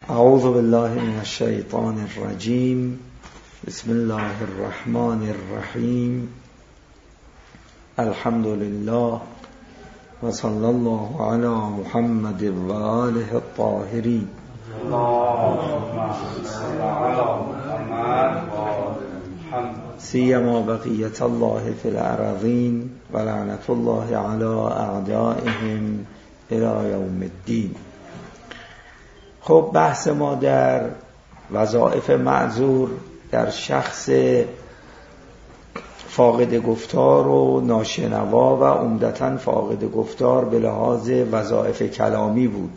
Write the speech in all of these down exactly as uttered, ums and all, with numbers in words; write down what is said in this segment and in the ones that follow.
اعوذ بالله من الشیطان الرجیم. بسم الله الرحمن الرحیم. الحمد لله و صلی الله علی محمد و آله الطاهرین. سیما بقیت الله فی الارضین و لعنت الله علی اعدائهم الی یوم الدین. خب بحث ما در وظایف معذور در شخص فاقد گفتار و ناشنوا و عمدتاً فاقد گفتار به لحاظ وظایف کلامی بود.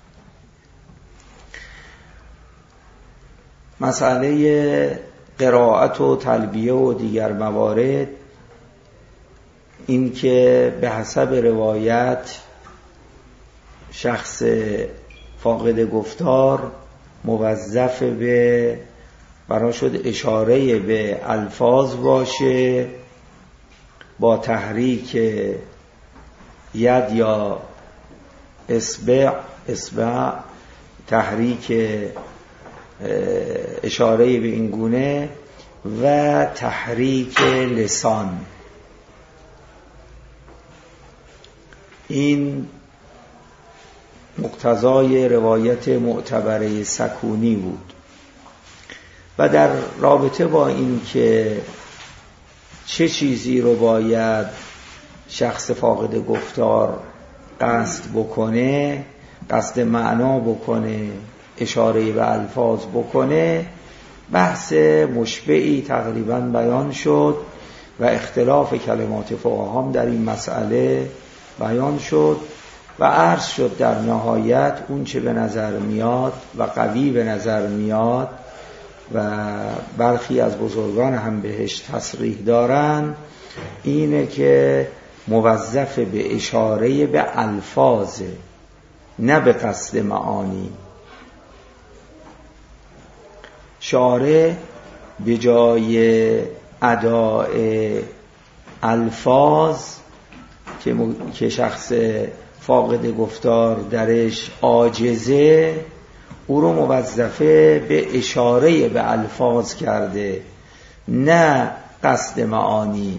مسئله قرائت و تلبیه و دیگر موارد، این که به حسب روایت شخص فاقد گفتار موظف به بنا شد اشاره به الفاظ باشه با تحریک ید یا اصبع اصبع تحریک اشاره به این گونه و تحریک لسان. این مقتضای روایت معتبره سکونی بود. و در رابطه با این که چه چیزی رو باید شخص فاقد گفتار قصد بکنه، قصد معنا بکنه، اشاره به الفاظ بکنه، بحث مشبعی تقریبا بیان شد و اختلاف کلمات فقها در این مسئله بیان شد و عرض شد در نهایت اون چه به نظر میاد و قوی به نظر میاد و برخی از بزرگان هم بهش تصریح دارن، اینه که موظف به اشاره به الفاظ، نه به قصد معانی. شارع به جای اداء الفاظ که, م... که شخص فاقد گفتار درش عاجزه، او رو موظفه به اشاره به الفاظ کرده، نه قصد معانی.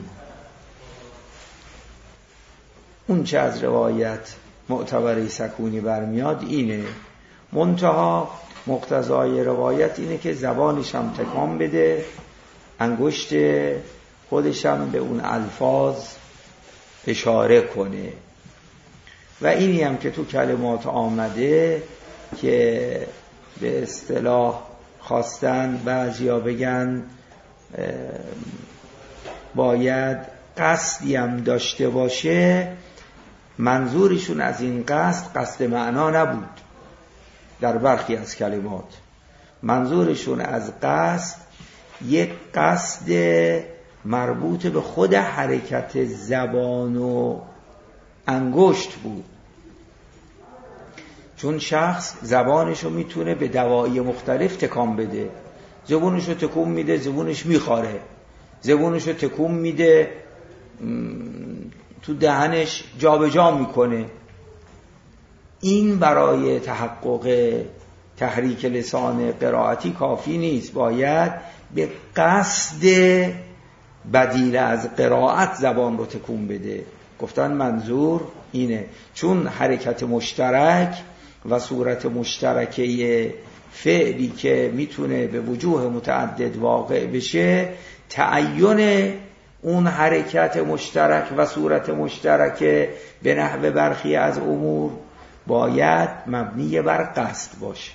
اون چه از روایت معتبره سکونی برمیاد اینه. منتها مقتضای روایت اینه که زبانش هم تکان بده، انگشت خودش هم به اون الفاظ اشاره کنه. و اینی هم که تو کلمات آمده که به اصطلاح خواستن بعضیا بگن باید قصدی هم داشته باشه، منظورشون از این قصد قصد معنا نبود. در برخی از کلمات منظورشون از قصد یک قصد مربوط به خود حرکت زبان و انگشت بود، چون شخص زبانشو میتونه به دواعی مختلف تکان بده. زبونشو تکون میده، زبونش میخاره، زبونشو تکون میده، تو دهنش جا به جا میکنه. این برای تحقق تحریک لسان قرائتی کافی نیست، باید به قصد بدیل از قرائت زبان رو تکون بده. گفتن منظور اینه، چون حرکت مشترک و صورت مشترکه فعلی که میتونه به وجوه متعدد واقع بشه، تعین اون حرکت مشترک و صورت مشترک به نحو برخی از امور باید مبنی بر قصد باشه.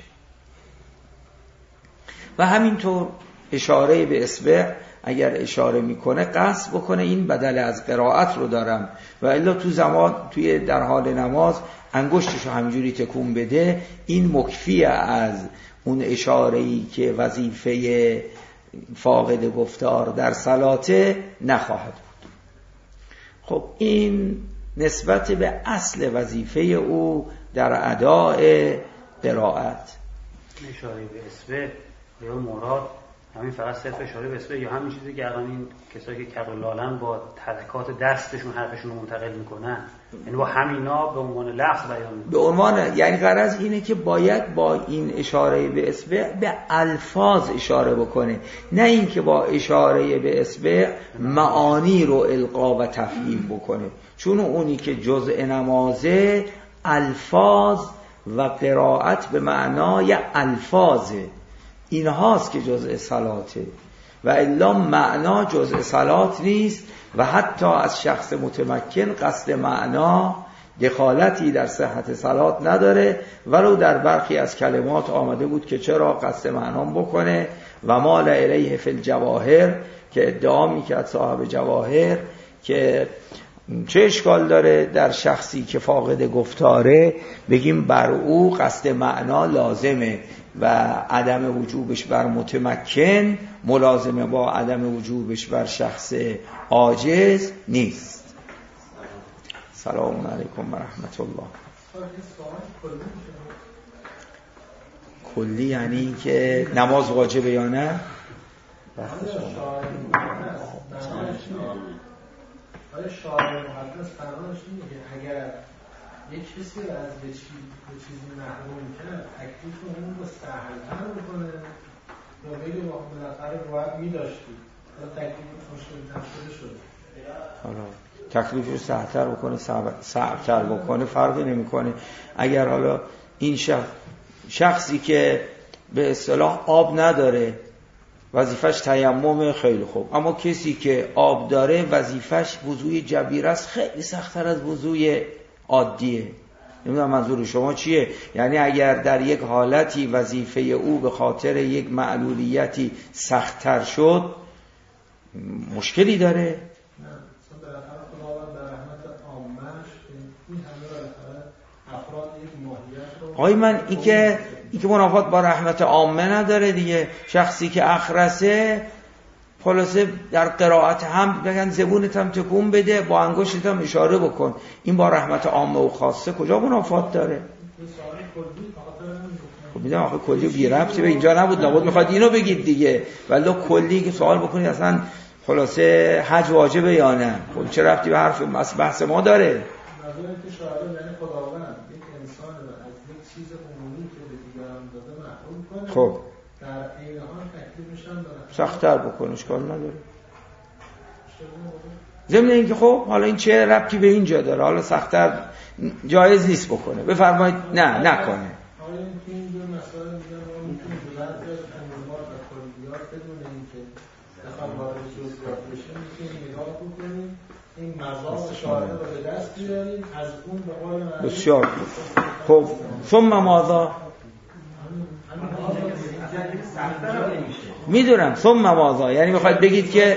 و همینطور اشاره به اصبع، اگر اشاره میکنه قصد بکنه این بدل از قرائت رو دارم، و الا تو زمان توی در حال نماز انگشتشو همینجوری تکون بده، این مکفی از اون اشاره‌ای که وظیفه فاقد گفتار در صلاته نخواهد بود. خب این نسبت به اصل وظیفه او در اداء قرائت. اشاره به اصبع یا مراد همین فقط صرف اشاره به اسم یا همین چیزی که الان این کسایی که کدالالن با حرکات دستشون حرفشون رو منتقل میکنن، یعنی با همینا به عنوان لفظ بیان میکنن. به عنوان، یعنی غرض اینه که باید با این اشاره به اصبع به الفاظ اشاره بکنه، نه اینکه با اشاره به اصبع معانی رو القا و تفهیم بکنه، چون اونی که جزء نمازه الفاظ و قرائت به معنای الفاظه، این هاست که جزء صلاته، و الا معنا جزء صلات نیست و حتی از شخص متمکن قصد معنا دخالتی در صحت صلات نداره، ولو در برخی از کلمات آمده بود که چرا قصد معنا بکنه. و مال الیه فی الجواهر، که ادعا میکرد صاحب جواهر که چه اشکال داره در شخصی که فاقد گفتاره بگیم بر او قصد معنا لازمه و عدم وجوبش بر متمکن ملازمه با عدم وجوبش بر شخص عاجز نیست. سلام علیکم و رحمت الله. کلی یعنی که نماز واجبه یا نه؟ آیا شاعر محدث فرمانش اینه که اگر یک کسی رو از به چیزی محروم کرد تکلیف اون رو سهل‌تر بکنه یا بگه بالاخره باید می‌داشتی یا تکلیف مشکل‌تر شده شد؟ حالا تکلیف رو سهل‌تر بکنه صعب‌تر بکنه فرقی نمی‌کنه. اگر حالا این شخص شخصی که به اصطلاح آب نداره وظیفش تیمم، خیلی خوب، اما کسی که آب داره وظیفش وضوء جبیره است، خیلی سخت‌تر از وضوء عادیه. نمیدونم منظور شما چیه؟ یعنی اگر در یک حالتی وظیفه او به خاطر یک معلولیتی سخت‌تر شد مشکلی داره؟ نه، چون بالاخره خداوند در رحمت عامه‌اش این همه بالاخره افراد یک ماهیت رو. آقای من این که این که منافات با رحمت عامه نداره دیگه. شخصی که اخرسه خلاصه در قرائت هم بگن زبونت هم تکون بده، با انگشتت هم اشاره بکن، این با رحمت عامه و خاصه کجا منافات داره؟ خب میدونم آخه کلی بی ربطی به اینجا نبود، لابد میخواد اینو بگید دیگه، ولی کلی که سوال بکنید اصلا خلاصه حج واجبه یا نه، خب چه ربطی به حرف بحث ما داره؟ نظر که شاعر یعنی خداوند یک انسان رو از یک چیز عمومی که به دیگران داده محروم کنه، خب در این حال تکلیفش هم داره سخت‌تر بکنه، اشکال نداره. ضمن اینکه خب حالا این چه ربطی به اینجا داره، حالا سخت‌تر جایز نیست بکنه، بفرمایید نه نکنه. حالا این دو مسئله میگن ما میتونیم بعضی از انظمات و کلیات بدون اینکه بخوام وارد جزئیات بشیم میتونیم نگاه بکنیم این مذاق شاعر رو به دست بیاریم، از اون به قول من بسیار خوب. ثم ماذا؟ میدونم ثم ماذا یعنی میخواید بگید که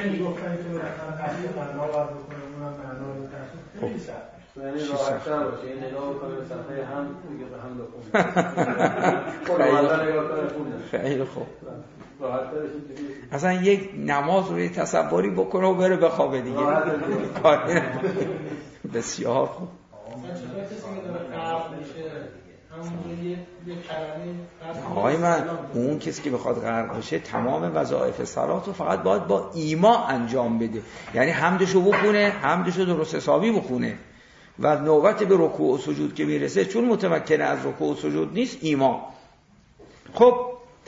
خیلی خوب. اصلا یک نماز رو تصوری بکنه و بره بخوابه دیگه. بسیار خوب. آقای من اون کسی که بخواد غرق بشه تمام وظایف صلات رو فقط باید با ایما انجام بده، یعنی حمدشو بخونه، حمدشو درست حسابی بخونه و نوبت به رکوع و سجود که میرسه چون متمکن از رکوع و سجود نیست ایما. خب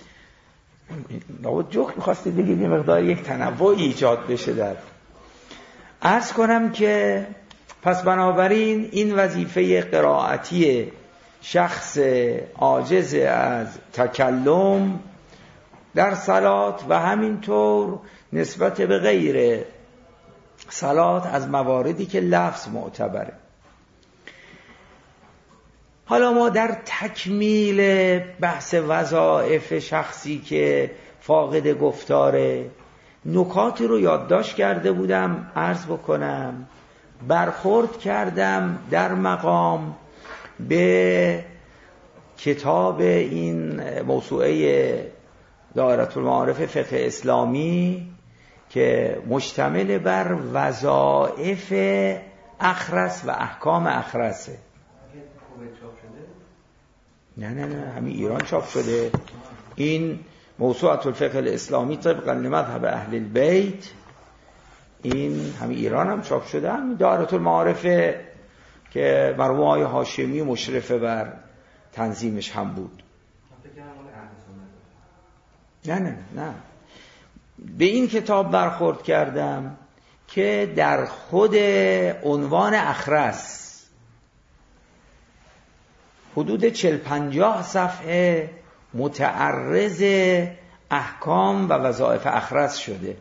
لابد جوک میخواستی بگید یه مقدار یک تنوع ایجاد بشه. در عرض کنم که پس بنابراین این وظیفه قرائتی شخص عاجز از تکلم در صلات و همینطور نسبت به غیر صلات از مواردی که لفظ معتبره. حالا ما در تکمیل بحث وظایف شخصی که فاقد گفتاره نکاتی رو یادداشت کرده بودم عرض بکنم. برخورد کردم در مقام به کتاب این موسوعه دائره المعارف فقه اسلامی که مشتمل بر وظایف اخرس و احکام اخرسه. نه نه نه همین ایران چاپ شده. این موسوعة الفقه الاسلامی طبقا لمذهب اهل البیت، این همین ایران هم چاپ شده، همین دائره المعارف که مرحوم آقای هاشمی مشرفه بر تنظیمش هم بود. نه نه نه به این کتاب برخورد کردم که در خود عنوان اخرس حدود چل پنجاه صفحه متعرض احکام و وظایف اخرس شده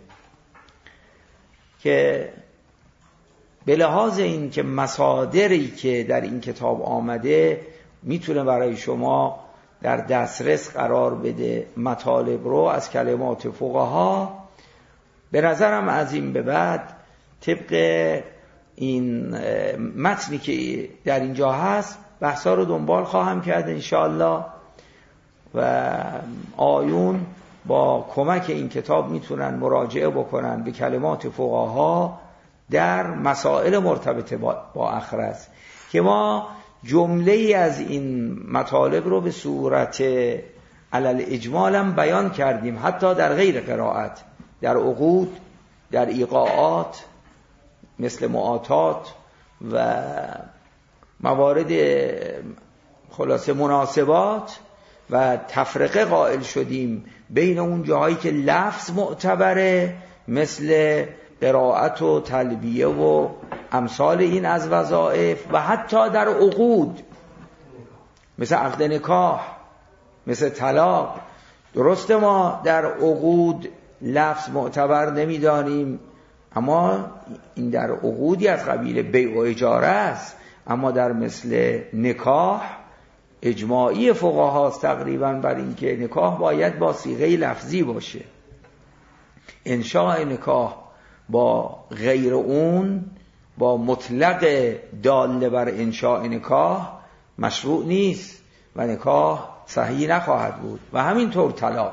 که به لحاظ این که مصادری که در این کتاب آمده میتونه برای شما در دسترس قرار بده مطالب رو از کلمات فقها، به نظرم از این به بعد طبق این متنی که در اینجا هست بحثا رو دنبال خواهم کرد انشاءالله و آیون با کمک این کتاب میتونن مراجعه بکنن به کلمات فقها در مسائل مرتبط با اخرس که ما جمله ای از این مطالب رو به صورت علل اجمال هم بیان کردیم، حتی در غیر قرائت، در عقود، در ایقاعات مثل معاطات و موارد خلاصه مناسبات و تفرقه قائل شدیم بین اون جاهایی که لفظ معتبره مثل قرائت و تلبیه و امثال این از وظایف و حتی در عقود مثل عقد نکاح، مثل طلاق. درست ما در عقود لفظ معتبر نمیدانیم، اما این در عقودی از قبیل بیع و اجاره است، اما در مثل نکاح اجماعی فقهاست تقریبا بر اینکه نکاح باید با صیغه لفظی باشه. انشاء نکاح با غیر اون، با مطلق داله بر انشاء نکاح مشروع نیست و نکاح صحیح نخواهد بود و همینطور طلاق.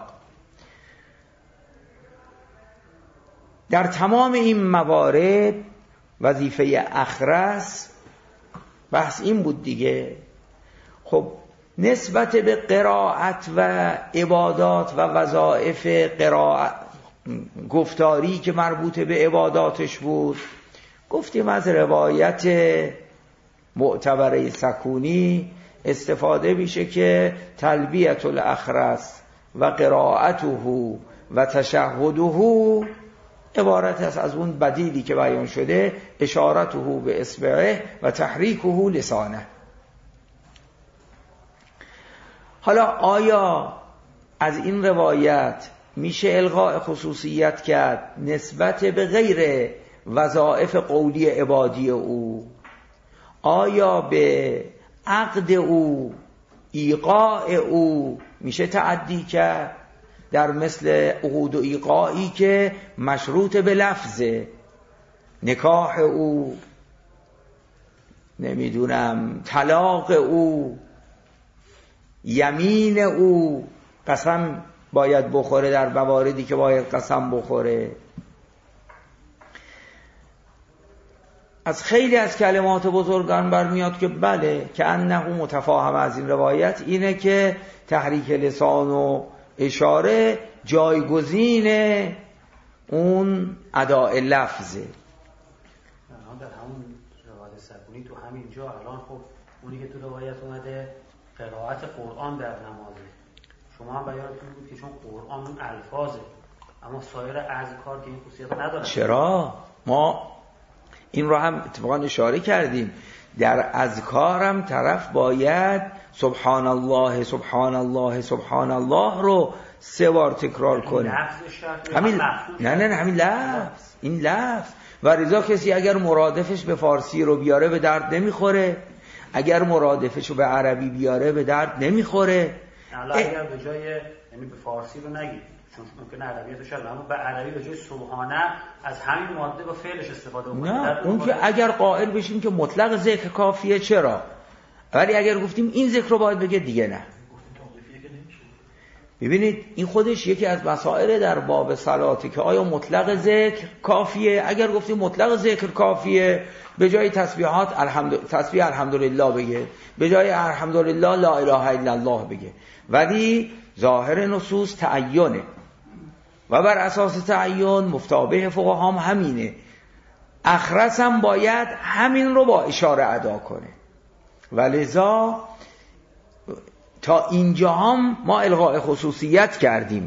در تمام این موارد وظیفه اخرس بحث این بود دیگه. خب نسبت به قرائت و عبادات و وظایف قرائت گفتاری که مربوط به عباداتش بود، گفتیم از روایت معتبره سکونی استفاده میشه که تلبیت الاخرس و قرائته و تشهده عبارت است از اون بدیلی که بیان شده، اشارته به اصبعه و تحریکه لسانه. حالا آیا از این روایت میشه الغاء خصوصیت کرد نسبت به غیر وظایف قولی عبادی او؟ آیا به عقد او، ایقاع او میشه تعدی کرد در مثل عقود و ایقاعی که مشروط به لفظه؟ نکاح او، نمیدونم طلاق او، یمین او، قسم باید بخوره در مواردی که باید قسم بخوره. از خیلی از کلمات بزرگان برمیاد که بله که انه متفاهم از این روایت اینه که تحریک لسان و اشاره جایگزین اون اداء لفظه. در همون روایت سکونی تو همین جا الان خب اونی که تو روایت اومده قرائت قرآن در نمازه، شما هم بیانتون بود که چون قرآن اون الفاظه، اما سایر اذکار که این خصوصیت نداره. چرا؟ ما این رو هم اتفاقا اشاره کردیم، در اذکار هم طرف باید سبحان الله سبحان الله سبحان الله رو سه بار تکرار کنه. همین نه نه نه همین لفظ، این لفظ. و رضا کسی اگر مرادفش به فارسی رو بیاره به درد نمیخوره، اگر مرادفش رو به عربی بیاره به درد نمیخوره. حالا اگر به جای یعنی به فارسی رو نگید چون ممکنه عربیتش شد، اما به عربی به جای سبحانه از همین ماده با فعلش استفاده کنید. نه اون که اگر قائل بشیم که مطلق ذکر کافیه چرا، ولی اگر گفتیم این ذکر رو باید بگه دیگه نه. ببینید این خودش یکی از مسائل در باب صلاته که آیا مطلق ذکر کافیه؟ اگر گفتیم مطلق ذکر کافیه، به جای تسبیحات الحمد تسبیح الحمدلله بگه، به جای الحمدلله لا اله الا الله بگه. ولی ظاهر نصوص تعینه و بر اساس تعین مفتابه فقها هم همینه. اخرس هم باید همین رو با اشاره ادا کنه. ولذا تا اینجا هم ما الغاء خصوصیت کردیم.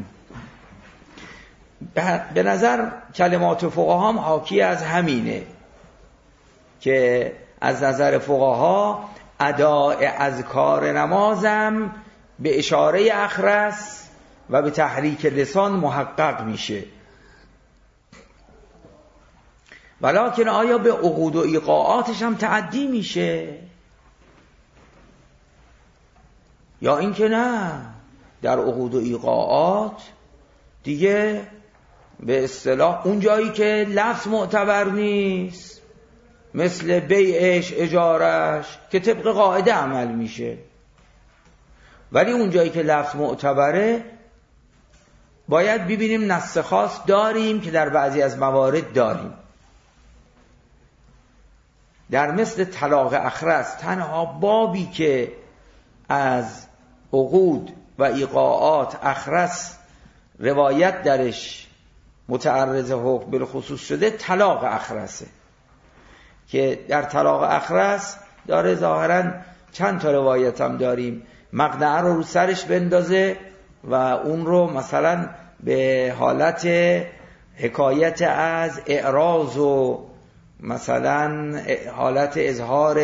به نظر کلمات فقها هم حاکی از همینه که از نظر فقها اداء اذکار نمازم به اشاره اخرس و به تحریک لسان محقق میشه. ولکن آیا به عقود و ایقاعاتش هم تعدی میشه؟ یا اینکه نه، در عقود و ایقاعات دیگه به اصطلاح اون جایی که لفظ معتبر نیست، مثل بیعش، اجارش، که طبق قاعده عمل میشه. ولی اون جایی که لفظ معتبره باید ببینیم نص خاص داریم که در بعضی از موارد داریم. در مثل طلاق اخرس تنها بابی که از عقود و ایقاعات اخرس روایت درش متعرض حکم بالخصوص شده طلاق اخرسه، که در طلاق اخرس داره ظاهراً چند تا روایت هم داریم، مقنعه رو رو سرش بندازه و اون رو مثلا به حالت حکایت از اعراض و مثلا حالت اظهار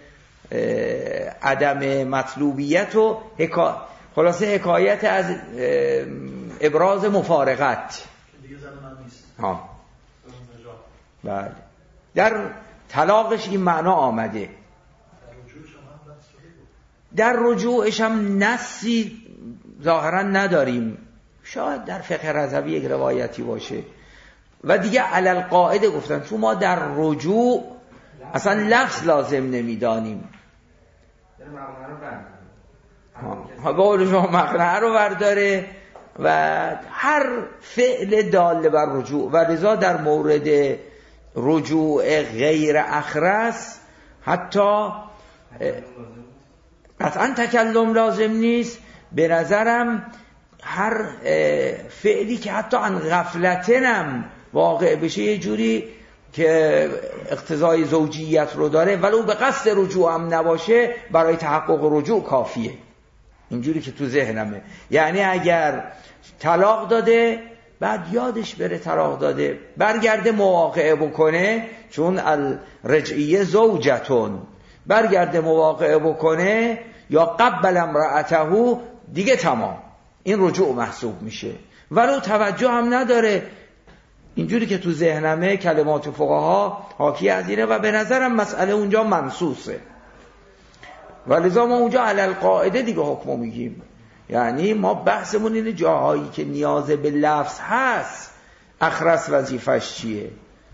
عدم مطلوبیت و حکا... خلاصه حکایت از ابراز مفارقت دیگه زن من نیست. ها. بله. در طلاقش این معنا آمده. در رجوعش هم نصی ظاهرا نداریم، شاید در فقه رضوی یک روایتی باشه و دیگه علل قاعده گفتن چون ما در رجوع اصلا لفظ لازم نمیدانیم. ها قول شما مقنعه رو برداره و هر فعل دال بر رجوع، و لذا در مورد رجوع غیر اخرس حتی قطعا تکلم لازم نیست. به نظرم هر فعلی که حتی عن غفلتنم واقع بشه یه جوری که اقتضای زوجیت رو داره ولو به قصد رجوع هم نباشه، برای تحقق رجوع کافیه. اینجوری که تو ذهنمه، یعنی اگر طلاق داده بعد یادش بره طلاق داده، برگرده مواقعه بکنه، چون الرجعیه زوجتون، برگرده مواقعه بکنه یا قبل امرأته، دیگه تمام، این رجوع محسوب میشه ولو توجه هم نداره. اینجوری که تو ذهنمه کلمات فقها حاکی از اینه و به نظرم مسئله اونجا منصوصه، ولذا ما اونجا علل قاعده دیگه حکمو میگیم. یعنی ما بحثمون اینه جاهایی که نیاز به لفظ هست اخرس وظیفش چیه.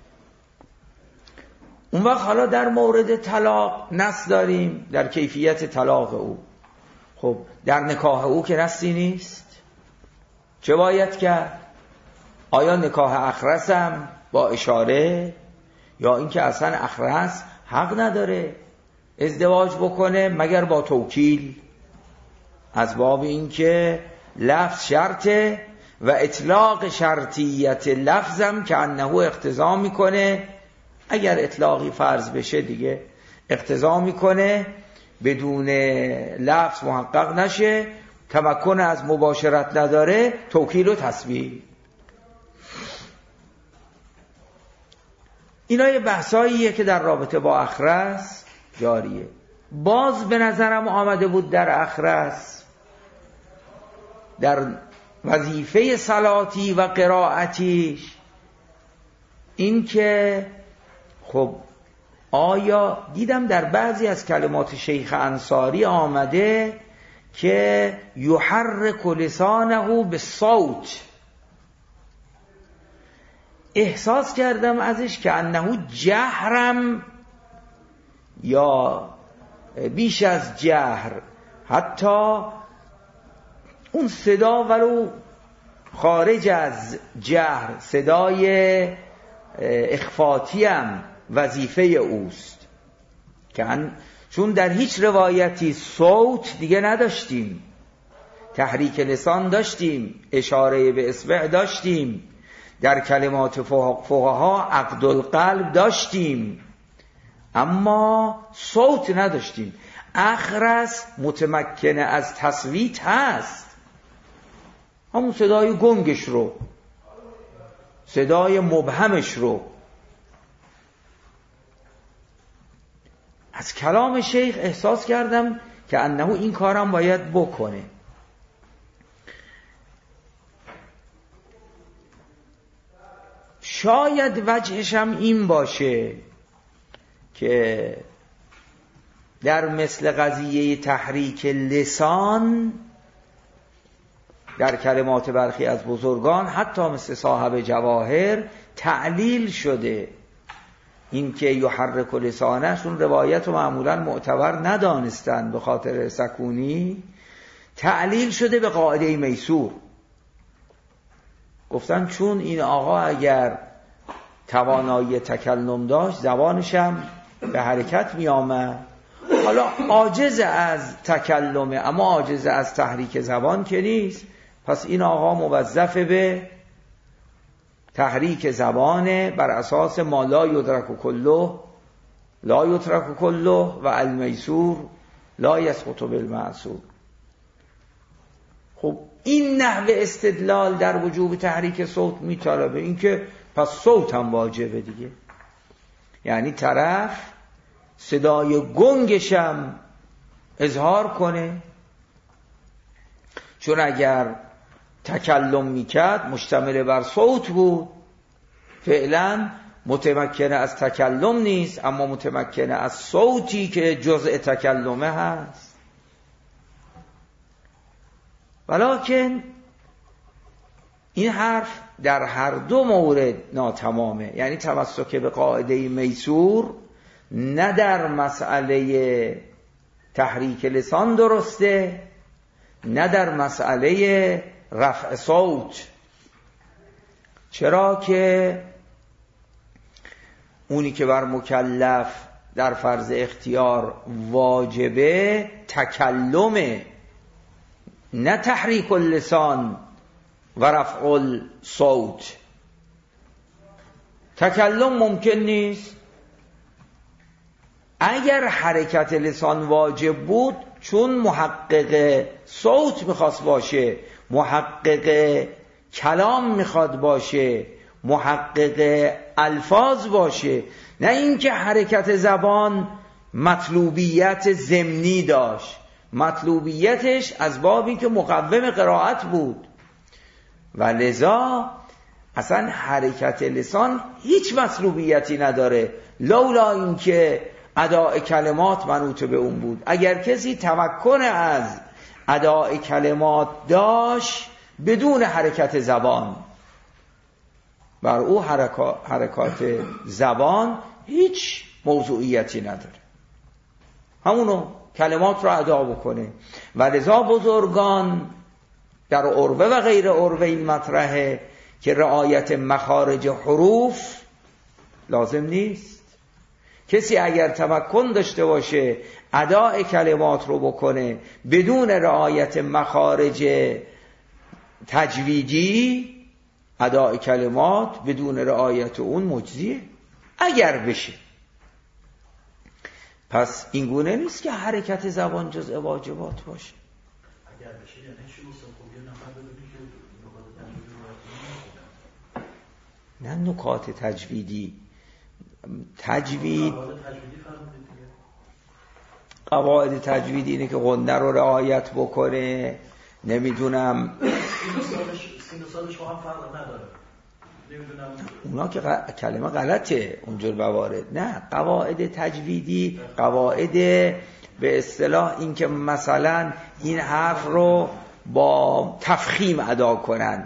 اون وقت حالا در مورد طلاق نص داریم در کیفیت طلاق او. خب در نکاح او که نصی نیست، چه باید کرد؟ آیا نکاح اخرس هم با اشاره، یا اینکه اصلا اخرس حق نداره ازدواج بکنه مگر با توکیل، از باب اینکه لفظ شرطه و اطلاق شرطیت لفظم که انه اقتضا میکنه، اگر اطلاقی فرض بشه دیگه اقتضا میکنه بدون لفظ محقق نشه، تمکن از مباشرت نداره، توکیل و تسبیح. اینا یه بحثاییه که در رابطه با اخرس جاریه. باز به نظرم آمده بود در اخرس، در وظیفه صلاتی و قرائتیش، این که خب آیا دیدم در بعضی از کلمات شیخ انصاری آمده که یحرک لسانه بالصوت، احساس کردم ازش که انه جهرم یا بیش از جهر، حتی اون صدا ولو خارج از جهر، صدای اخفاتی هم وظیفه اوست، چون در هیچ روایتی صوت دیگه نداشتیم، تحریک لسان داشتیم، اشاره به اصبع داشتیم، در کلمات فقها عقد القلب داشتیم، اما صوت نداشتیم. اخرس متمکن از تصویت هست، همون صدای گنگش رو، صدای مبهمش رو. از کلام شیخ احساس کردم که انه این کارم باید بکنه. شاید وجهشم این باشه که در مثل قضیه تحریک لسان در کلمات برخی از بزرگان حتی مثل صاحب جواهر تعلیل شده، این که یحرک لسانشون روایت و معمولا معتبر ندانستن به خاطر سکونی، تعلیل شده به قاعده میسور. گفتن چون این آقا اگر توانایی تکلم داشت زبانشم به حرکت می آمد، حالا عاجز از تکلمه اما عاجز از تحریک زبان که نیست، پس این آقا موظف به تحریک زبانه بر اساس ما لا یدرک کله لا یترک کله و المیسور لا یسقط بالمعسور. خب این نحو استدلال در وجوب تحریک صوت میطلبه، این که پس صوت هم واجبه دیگه، یعنی طرف صدای گنگشم اظهار کنه، چون اگر تکلم میکرد مشتمل بر صوت بود، فعلا متمکن از تکلم نیست اما متمکن از صوتی که جزء تکلمه هست. ولکن این حرف در هر دو مورد ناتمامه، یعنی تمسک به قاعده میسور نه در مسئله تحریک لسان درسته، نه در مسئله رفع صوت. چرا که اونی که بر مکلف در فرض اختیار واجبه تکلمه، نه تحریک اللسان و رفع الصوت. تکلم ممکن نیست. اگر حرکت لسان واجب بود، چون محقق صوت میخواست باشه، محقق کلام میخواد باشه، محقق الفاظ باشه، نه اینکه حرکت زبان مطلوبیت ضمنی داشت، مطلوبیتش از بابی که مقوم قرائت بود و لذا اصلا حرکت لسان هیچ مطلوبیتی نداره، لولا اینکه اداء کلمات منوط به اون بود. اگر کسی تمکن از اداء کلمات داشت بدون حرکت زبان، بر او حرکات زبان هیچ موضوعیتی نداره، همونو کلمات رو ادا بکنه. و لذا بزرگان در عروه و غیر عروه این مطرحه که رعایت مخارج حروف لازم نیست. کسی اگر تمکن داشته باشه اداء کلمات رو بکنه بدون رعایت مخارج تجویدی، اداء کلمات بدون رعایت اون مجزیه اگر بشه. پس این گونه نیست که حرکت زبان جزء واجبات باشه. اگر بشه یعنی چی؟ خوب یه نفر بگه که نه نکات تجویدی، تجوید قواعد تجویدی اینه که غنه رو رعایت بکنه، نمیدونم سین و سالش با هم فرق نداره، نمیدونم اونا که ق... کلمه غلطه اونجور موارد. نه، قواعد تجویدی قواعد به اصطلاح این که مثلا این حرف رو با تفخیم ادا کنن،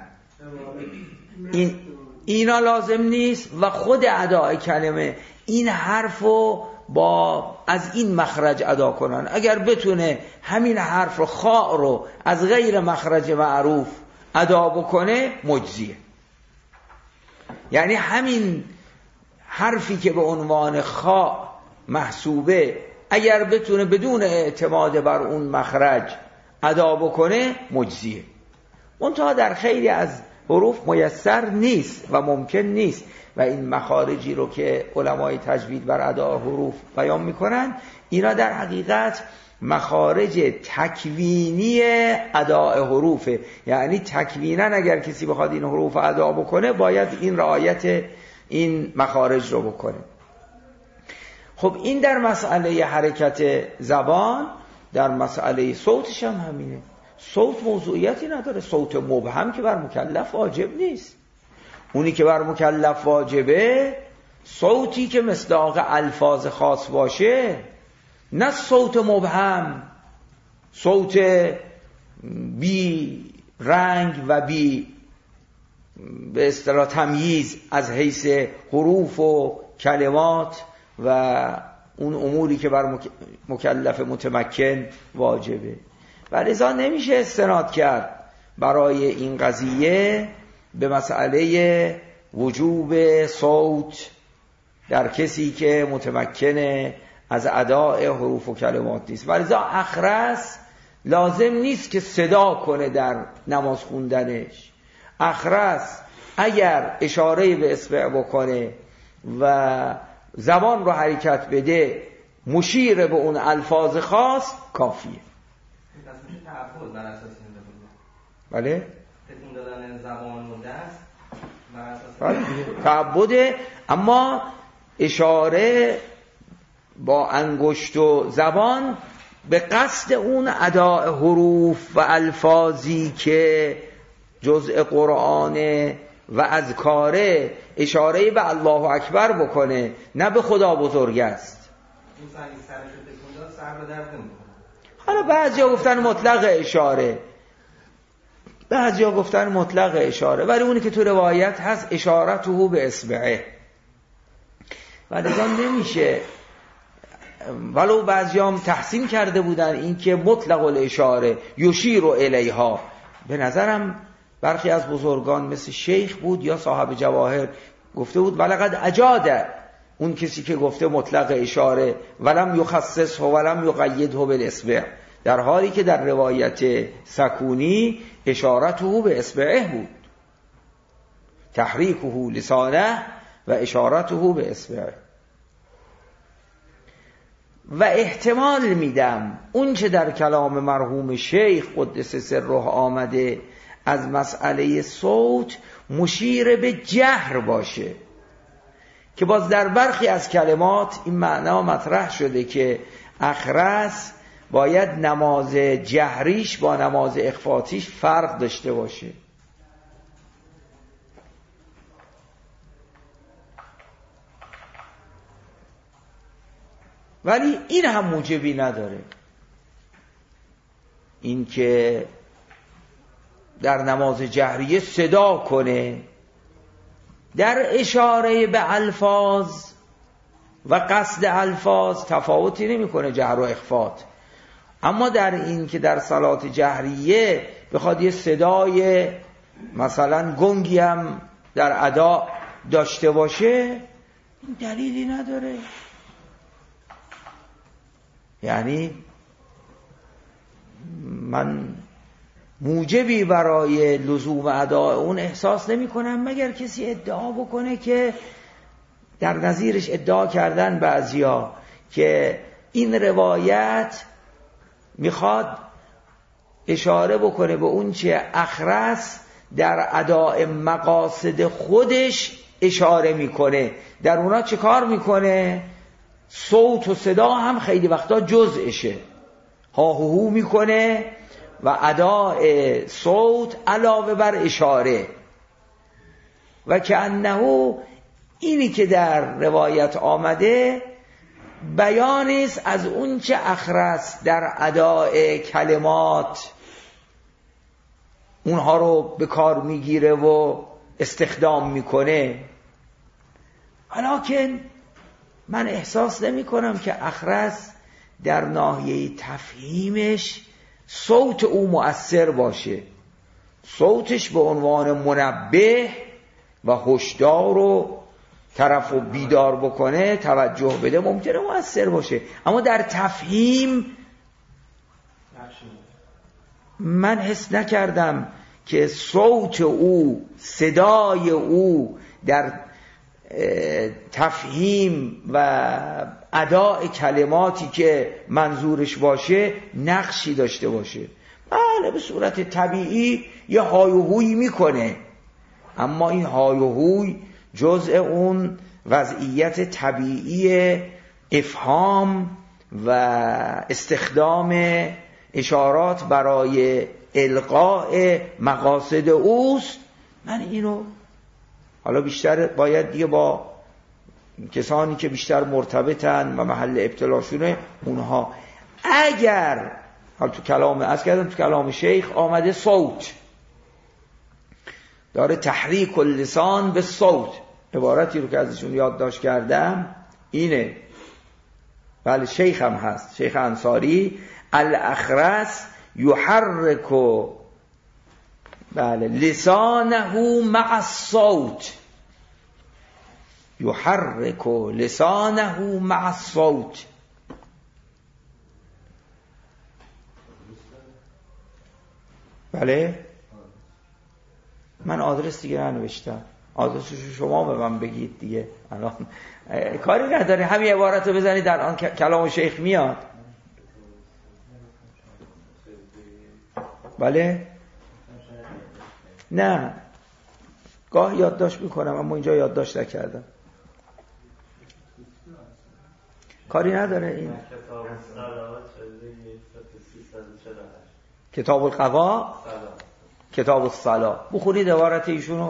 این اینا لازم نیست. و خود اداء کلمه این حرف رو با از این مخرج ادا کنن. اگر بتونه همین حرف رو خاء رو از غیر مخرج معروف ادا بکنه مجزیه. یعنی همین حرفی که به عنوان خاء محسوبه اگر بتونه بدون اعتماد بر اون مخرج ادا بکنه مجزیه. منتها در خیلی از حروف میسر نیست و ممکن نیست و این مخارجی رو که علمای تجوید بر ادا حروف بیان میکنن اینا در حقیقت مخارج تکوینی اداء حروفه. یعنی تکوینا اگر کسی بخواد این حروف ادا بکنه باید این رعایت این مخارج رو بکنه. خب این در مسئله حرکت زبان. در مسئله صوتش هم همینه. صوت موضوعیتی نداره. صوت مبهم که بر مکلف واجب نیست. اونی که بر مکلف واجبه صوتی که مصداق الفاظ خاص باشه، نه صوت مبهم، صوت بی رنگ و بی به اصطلاح تمییز از حیث حروف و کلمات و اون اموری که بر مکلف متمکن واجبه. و لذا نمیشه استناد کرد برای این قضیه به مسئله وجوب صوت در کسی که متمکنه از اداء حروف و کلمات نیست. و لذا اخرس لازم نیست که صدا کنه در نماز خوندنش. اخرس اگر اشاره به اصبع بکنه و زبان رو حرکت بده مشیر به اون الفاظ خاص کافیه. تصمیش تعبد بر اساس این بود. بله؟ تکون دادن زبان و دست بر اساس بله تعبده، اما اشاره با انگشت و زبان به قصد اون اداء حروف و الفاظی که جزء قرآنه و اذکاره اشاره به الله اکبر بکنه، نه به خدا بزرگ است. این سعی سرشو تکون داد سر رو درد نمیکنه. حالا بعضیا گفتن مطلق اشاره، بعضیا گفتن مطلق اشاره، ولی اونی که تو روایت هست اشارته به اصبعه و لذا نمیشه. ولو بعضیا هم تحسین کرده بودن این که مطلق الاشاره یشیر الیها. به نظرم برخی از بزرگان مثل شیخ بود یا صاحب جواهر گفته بود ولقد اجاده، اون کسی که گفته مطلق اشاره ولم یخصصه ولم یقیده بالاصبع، در حالی که در روایت سکونی اشارته به اصبعه بود، تحریکه لسانه و اشارته به اصبعه. و احتمال میدم اون چه در کلام مرحوم شیخ قدس سره آمده از مسئله صوت مشیر به جهر باشه، که باز در برخی از کلمات این معنا مطرح شده که اخرس باید نماز جهریش با نماز اخفاتیش فرق داشته باشه. ولی این هم موجبی نداره این که در نماز جهریه صدا کنه. در اشاره به الفاظ و قصد الفاظ تفاوتی نمیکنه جهر و اخفات، اما در این که در صلات جهریه بخواد یه صدای مثلا گنگی هم در ادا داشته باشه این دلیلی نداره. یعنی من موجبی برای لزوم ادا اون احساس نمی کنم مگر کسی ادعا بکنه که در نظیرش ادعا کردن بعضیا که این روایت میخواد اشاره بکنه به اون چه اخرس در اداء مقاصد خودش اشاره میکنه. در اونا چه کار میکنه؟ صوت و صدا هم خیلی وقتا جزءشه، ها هو هو میکنه و اداء صوت علاوه بر اشاره. و که انه اینی که در روایت آمده بیانی است از اون چه اخرس در اداء کلمات اونها رو به کار میگیره و استخدام میکنه. ولکن من احساس نمی کنم که اخرس در ناحیه تفهیمش صوت او مؤثر باشه. صوتش به عنوان منبه و هشدار و طرف رو بیدار بکنه، توجه بده، ممکنه مؤثر باشه، اما در تفهیم من حس نکردم که صوت او، صدای او در تفهیم و اداء کلماتی که منظورش باشه نقشی داشته باشه. بله به صورت طبیعی یه های و هوی میکنه، اما این های و هوی جزء اون وضعیت طبیعی افهام و استخدام اشارات برای القاء مقاصد اوست. من اینو حالا بیشتر باید دیگه با کسانی که بیشتر مرتبطن و محل ابتلاشونه اونها، اگر حالا تو کلام از کردم تو کلام شیخ آمده صوت داره، تحریک اللسان به صوت، عبارتی رو که ازشون یادداشت کردم اینه. بله شیخ هم هست، شیخ انصاری، الاخرس یحرک بله لسانه مع الصوت، یحرک لسانه مع الصوت. بله من آدرس دیگه ننوشتم، آدرسشو شما به من بگید دیگه، الان کاری نداره، همین عبارت رو بزنید در آن کلام شیخ میاد. بله نه گاه یادداشت میکنم اما اینجا یادداشت نکردم، کاری نداره. این کتاب القوا، کتاب الصلا بخونید عبارت ایشونو.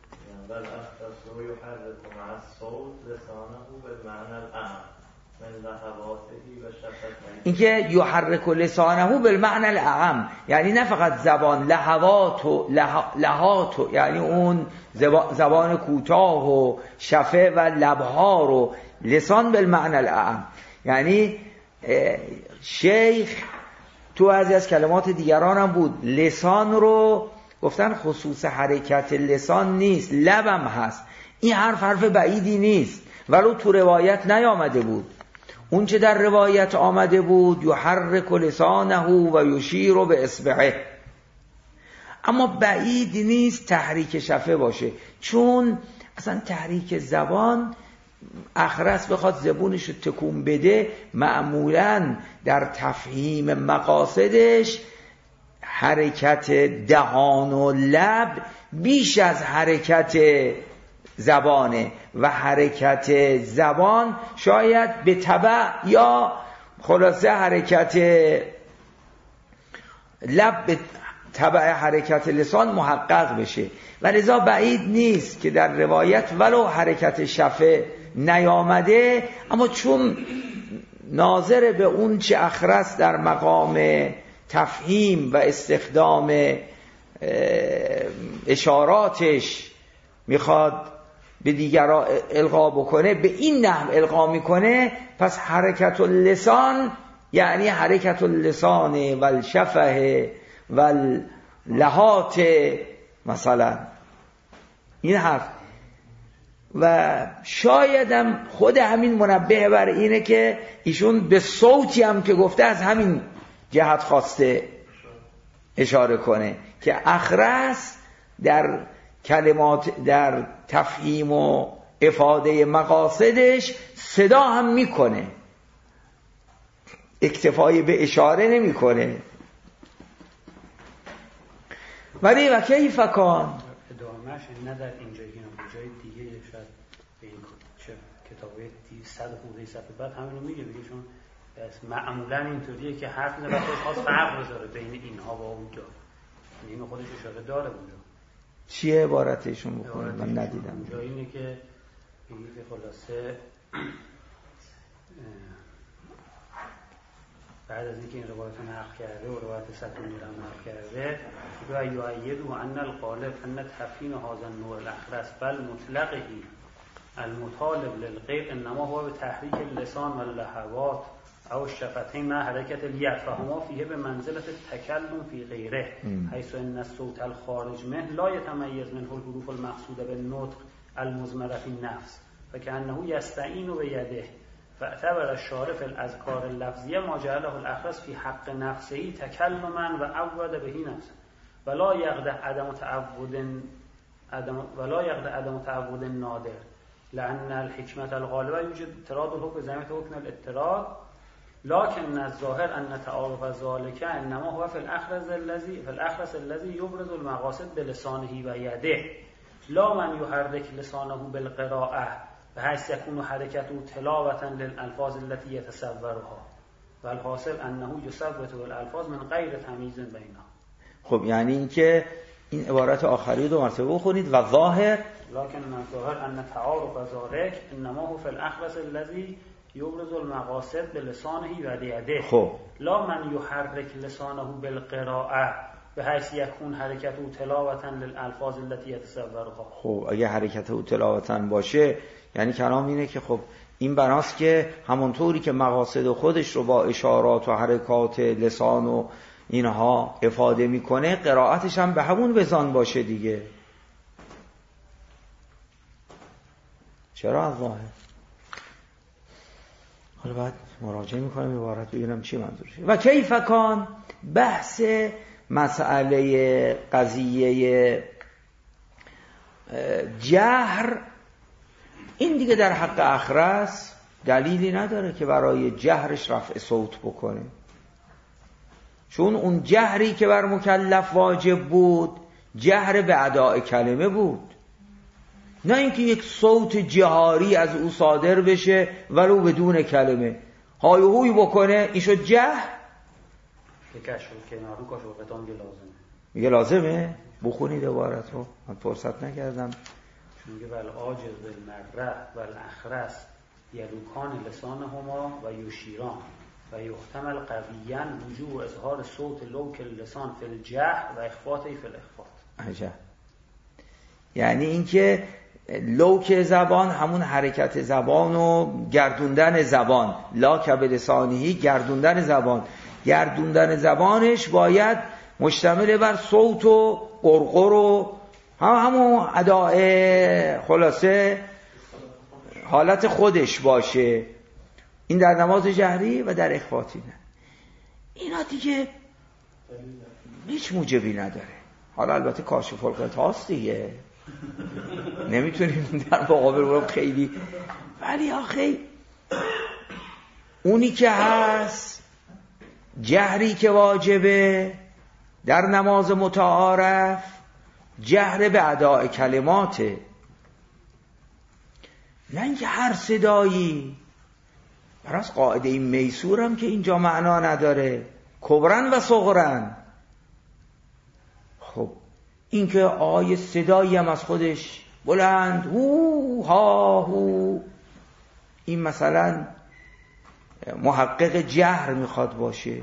اینکه یحرک لسانه بالمعنى الاعم، یعنی نه فقط زبان، لهوات و لهات و یعنی اون زبان کوتاه و شفه و لبها رو، لسان بالمعنى الاعم. یعنی شیخ تو بعضی از کلمات دیگران هم بود، لسان رو گفتن خصوص حرکت لسان نیست، لبم هست. این حرف حرف بعیدی نیست ولو تو روایت نیامده بود. اون چه در روایت آمده بود یحرک لسانه و یشیر به اصبعه، اما بعید نیست تحریک شفه باشه، چون اصلا تحریک زبان اخرس بخواد زبونش رو تکون بده، معمولاً در تفهیم مقاصدش حرکت دهان و لب بیش از حرکت زبانه و حرکت زبان شاید به تبع یا خلاصه حرکت لب به تبع حرکت لسان محقق بشه و لذا بعید نیست که در روایت ولو حرکت شفه نیامده، اما چون ناظر به اون چه اخرس در مقام تفهیم و استخدام اشاراتش میخواد به دیگران القا بکنه، به این نحو القا میکنه، پس حرکت اللسان یعنی حرکت اللسان و الشفه و اللهات مثلا این حرف. و شایدم خود همین منبه بر اینه که ایشون به صوتی هم که گفته از همین جهت خواسته اشاره کنه که اخرس در کلمات در تفهیم و افاده مقاصدش صدا هم میکنه، اکتفای به اشاره نمیکنه. ولی و کیف کان ادامهش نه در اینجا، اینا جای دیگه شاید به این چه کتابه صد خورده صفحه بعد همین رو میگه، میگه چون معمولا اینطوریه که حرف میزنه وقتی خاص فرق بذاره بین اینها با اونجا، اینو خودش اشاره داره اونجا. چیه عبارتشون بکنه؟ من ندیدم. اونجا اینه که میگه خلاصه بعد از اینکه این روایت رو نقل کرده و روایت ستونی رو نقل کرده، و یعید و ان الغالب ان تفهیم هذا النوع الاخرس بل مطلقه المطالب للغير انما هو بتحریک اللسان و اللهوات او الشفتین مع حرکت الید فهما فیه به منزلت التکلم فی غیره حیث ان الصوت الخارج منه لا یتمیز منه الحروف المقصوده بالنطق المضمره فی النفس فكأنه يستعين بيده فاعتبر الشارع في الاذکار اللفظیه ما جعله الاخرس في حق نفسه تکلما و عود به نفسه ولا يقدح عدم تعود عدم ولا يقدح عدم تعود نادر لأن الحكمة الغالبة يوجد اضطراد الحكم زمینه حکم الاضطراد لكن الظاهر أن تعارف ذلك إنما هو في الأخرس الذي في الأخرس الذي يبرز المقاصد بلسانه ويده لا من يحرك لسانه بالقراءة بحيث يكون حركته تلاوة للألفاظ التي يتصورها والحاصل أنه يثبت الألفاظ من غير تمييز بينها. خب یعنی اینکه این عبارت آخری دو مرتبه بخونید و ظاهر لكن الظاهر أن تعارف ذلك إنما هو في الأخرس الذي يبرز المقاصد بلسانه ويده خب لا من يحرك لسانه بالقراءة بحيث يكون حركته تلاوة للألفاظ التي يتصورها. خب اگه حرکت او تلاوتاً باشه یعنی کلام اینه که خب این بناست که همونطوری که مقاصد خودش رو با اشارات و حرکات لسان و اینها افاده میکنه قرائتش هم به همون وزن باشه دیگه. چرا از ظاهر؟ حالا بعد مراجعه میکنم عبارت ببینم چی منظورشه. و کیف کان بحث مسئله قضیه جهر این دیگه در حق اخرس دلیلی نداره که برای جهرش رفع صوت بکنه، چون اون جهری که بر مکلف واجب بود جهر به اداء کلمه بود، نه اینکه یک صوت جهاری از او صادر بشه ولو بدون کلمه، های و هوی بکنه این شد جهر. میگه لازمه بخونید عبارت رو، من فرصت نکردم. میگه ول عاجز بالمره ول اخرس یلوکان لسانهما و یشیران و یحتمل قویا وجوب اظهار صوت لوک اللسان فی الجهر و اخفاته فی الاخفات. عجب. یعنی اینکه لوک زبان همون حرکت زبان و گردوندن زبان، لاک بلسانهی گردوندن زبان، گردوندن زبانش باید مشتمل بر صوت و قرقر و هم همون اداء خلاصه حالت خودش باشه. این در نماز جهری و در اخفاتی نه. اینا دیگه هیچ موجبی نداره. حالا البته کاشف الغطا هست دیگه، نمیتونیم در مقابل اون خیلی، ولی آخه اونی که هست جهری که واجبه در نماز متعارف جهر به اداء کلماته، نه اینکه هر صدایی. برای قاعده این میسورم که اینجا معنا نداره، کبرن و صغرن. خب این که آیه صدایی هم از خودش بلند هو ها هو، این مثلا محقق جهر میخواد باشه.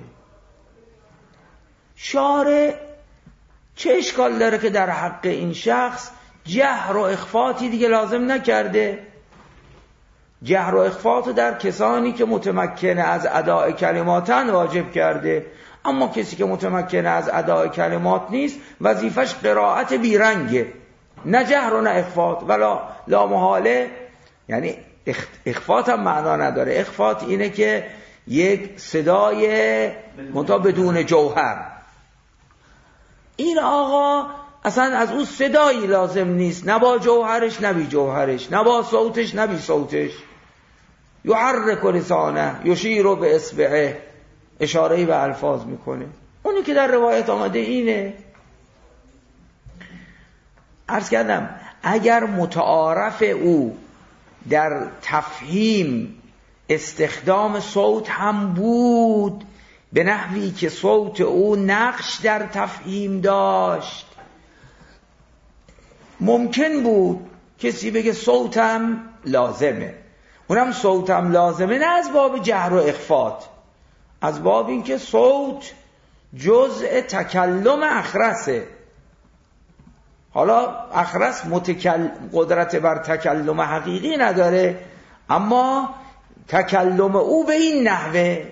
شارع چه اشکال داره که در حق این شخص جهر و اخفاتی دیگه لازم نکرده؟ جهر و اخفات در کسانی که متمکنه از اداء کلماتن واجب کرده، اما کسی که متمکنه از اداء کلمات نیست وظیفش قرائت بیرنگه، نه جهر و نه اخفات. ولا لا محاله، یعنی اخفات هم معنا نداره. اخفات اینه که یک صدای منتها بدون جوهر. این آقا اصلا از اون صدایی لازم نیست، نه با جوهرش نه بی جوهرش، نه با صوتش نه بی صوتش. یحرک لسانه یشیر به اصبعه، اشاره‌ای به الفاظ میکنه. اونی که در روایت آمده اینه. عرض کردم اگر متعارف او در تفهیم استخدام صوت هم بود به نحوی که صوت او نقش در تفهیم داشت، ممکن بود کسی بگه صوتم لازمه. اونم صوتم لازمه نه از باب جهر و اخفات، از باب این که صوت جزء تکلم اخرسه. حالا اخرس متکل... قدرت بر تکلم حقیقی نداره، اما تکلم او به این نحوه.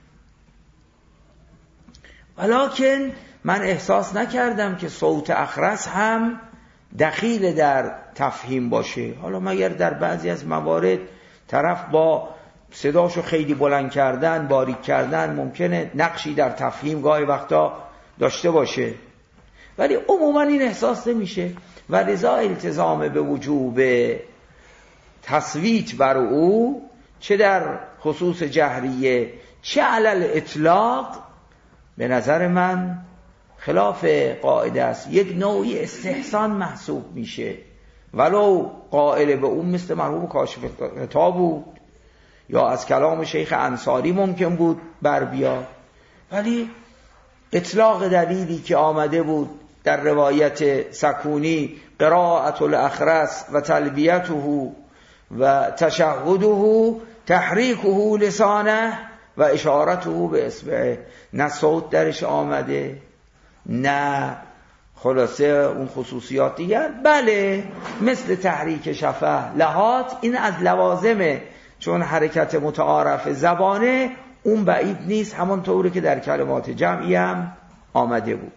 ولکن من احساس نکردم که صوت اخرس هم دخیل در تفهیم باشه. حالا مگر در بعضی از موارد طرف با صداشو خیلی بلند کردن، باریک کردن ممکنه نقشی در تفهیم گاهی وقتا داشته باشه، ولی عموما این احساس نمیشه. و لذا التزام به وجوب تصویت بر او چه در خصوص جهریه چه علل اطلاق به نظر من خلاف قاعده است، یک نوعی استحسان محسوب میشه. ولو قائل به اون مثل مرحوم کاشف خطاب بود یا از کلام شیخ انصاری ممکن بود بر بیاد، ولی اطلاق دلیلی که آمده بود در روایت سکونی قراءت الاخرس و تلبیته و تشهده تحریکه لسانه و اشارته به اصبعه، نه صوت درش آمده نه خلاصه اون خصوصیات دیگر. بله مثل تحریک شفه لحات، این از لوازمه، چون حرکت متعارف زبانه اون بعید نیست، همون طوری که در کلمات جمعی هم آمده بود.